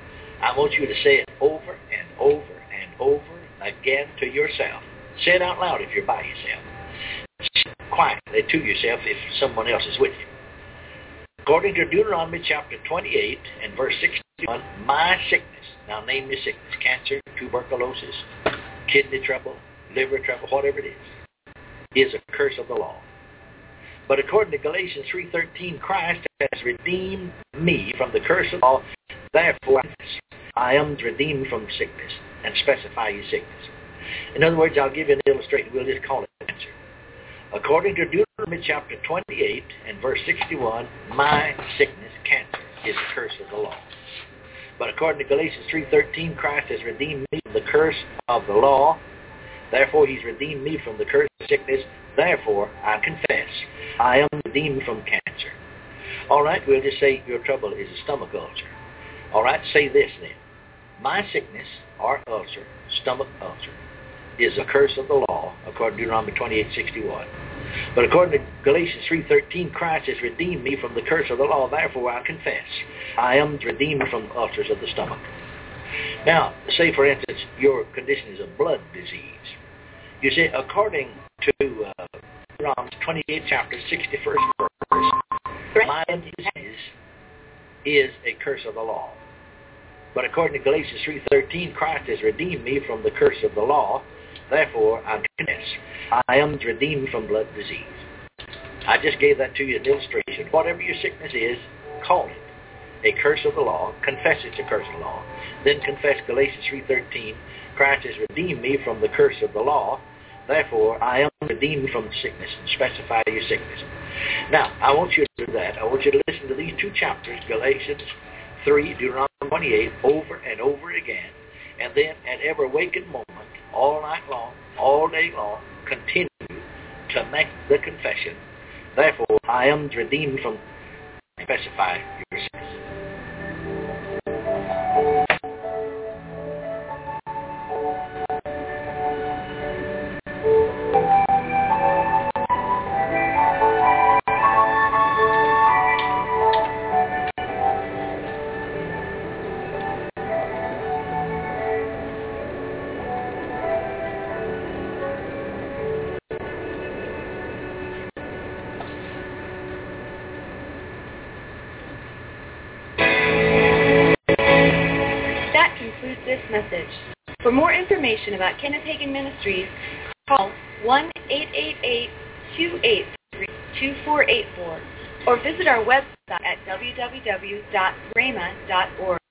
I want you to say it over and over and over again to yourself. Say it out loud if you're by yourself. Say it quietly to yourself if someone else is with you. According to Deuteronomy chapter twenty-eight and verse sixty-one, my sickness, now name your sickness, cancer, tuberculosis, kidney trouble, liver trouble, whatever it is, is a curse of the law. But according to Galatians three thirteen, Christ has redeemed me from the curse of the law. Therefore, I am redeemed from sickness, and specify your sickness. In other words, I'll give you an illustration. We'll just call it cancer. According to Deuteronomy chapter twenty-eight and verse sixty-one, my sickness, cancer, is a curse of the law. But according to Galatians three thirteen, Christ has redeemed me from the curse of the law. Therefore, he's redeemed me from the curse of sickness. Therefore, I confess, I am redeemed from cancer. All right, we'll just say your trouble is a stomach ulcer. All right, say this then. My sickness, or ulcer, stomach ulcer, is a curse of the law, according to Deuteronomy twenty-eight sixty-one. But according to Galatians three thirteen, Christ has redeemed me from the curse of the law. Therefore, I confess, I am redeemed from ulcers of the stomach. Now, say, for instance, your condition is a blood disease. You see, according to uh, Deuteronomy twenty-eight, chapter sixty-first verse, my disease is a curse of the law. But according to Galatians three thirteen, Christ has redeemed me from the curse of the law. Therefore, I confess, I am redeemed from blood disease. I just gave that to you as an illustration. Whatever your sickness is, call it a curse of the law. Confess it's a curse of the law. Then confess Galatians three thirteen, Christ has redeemed me from the curse of the law. Therefore, I am redeemed from sickness, and specify your sickness. Now, I want you to do that. I want you to listen to these two chapters, Galatians three, Deuteronomy twenty-eight, over and over again. And then at every waking moment, all night long, all day long, continue to make the confession. Therefore, I am redeemed from, specify your sickness. This message. For more information about Kenneth Hagin Ministries, call one eight eight eight, two eight three, two four eight four or visit our website at w w w dot rhema dot org.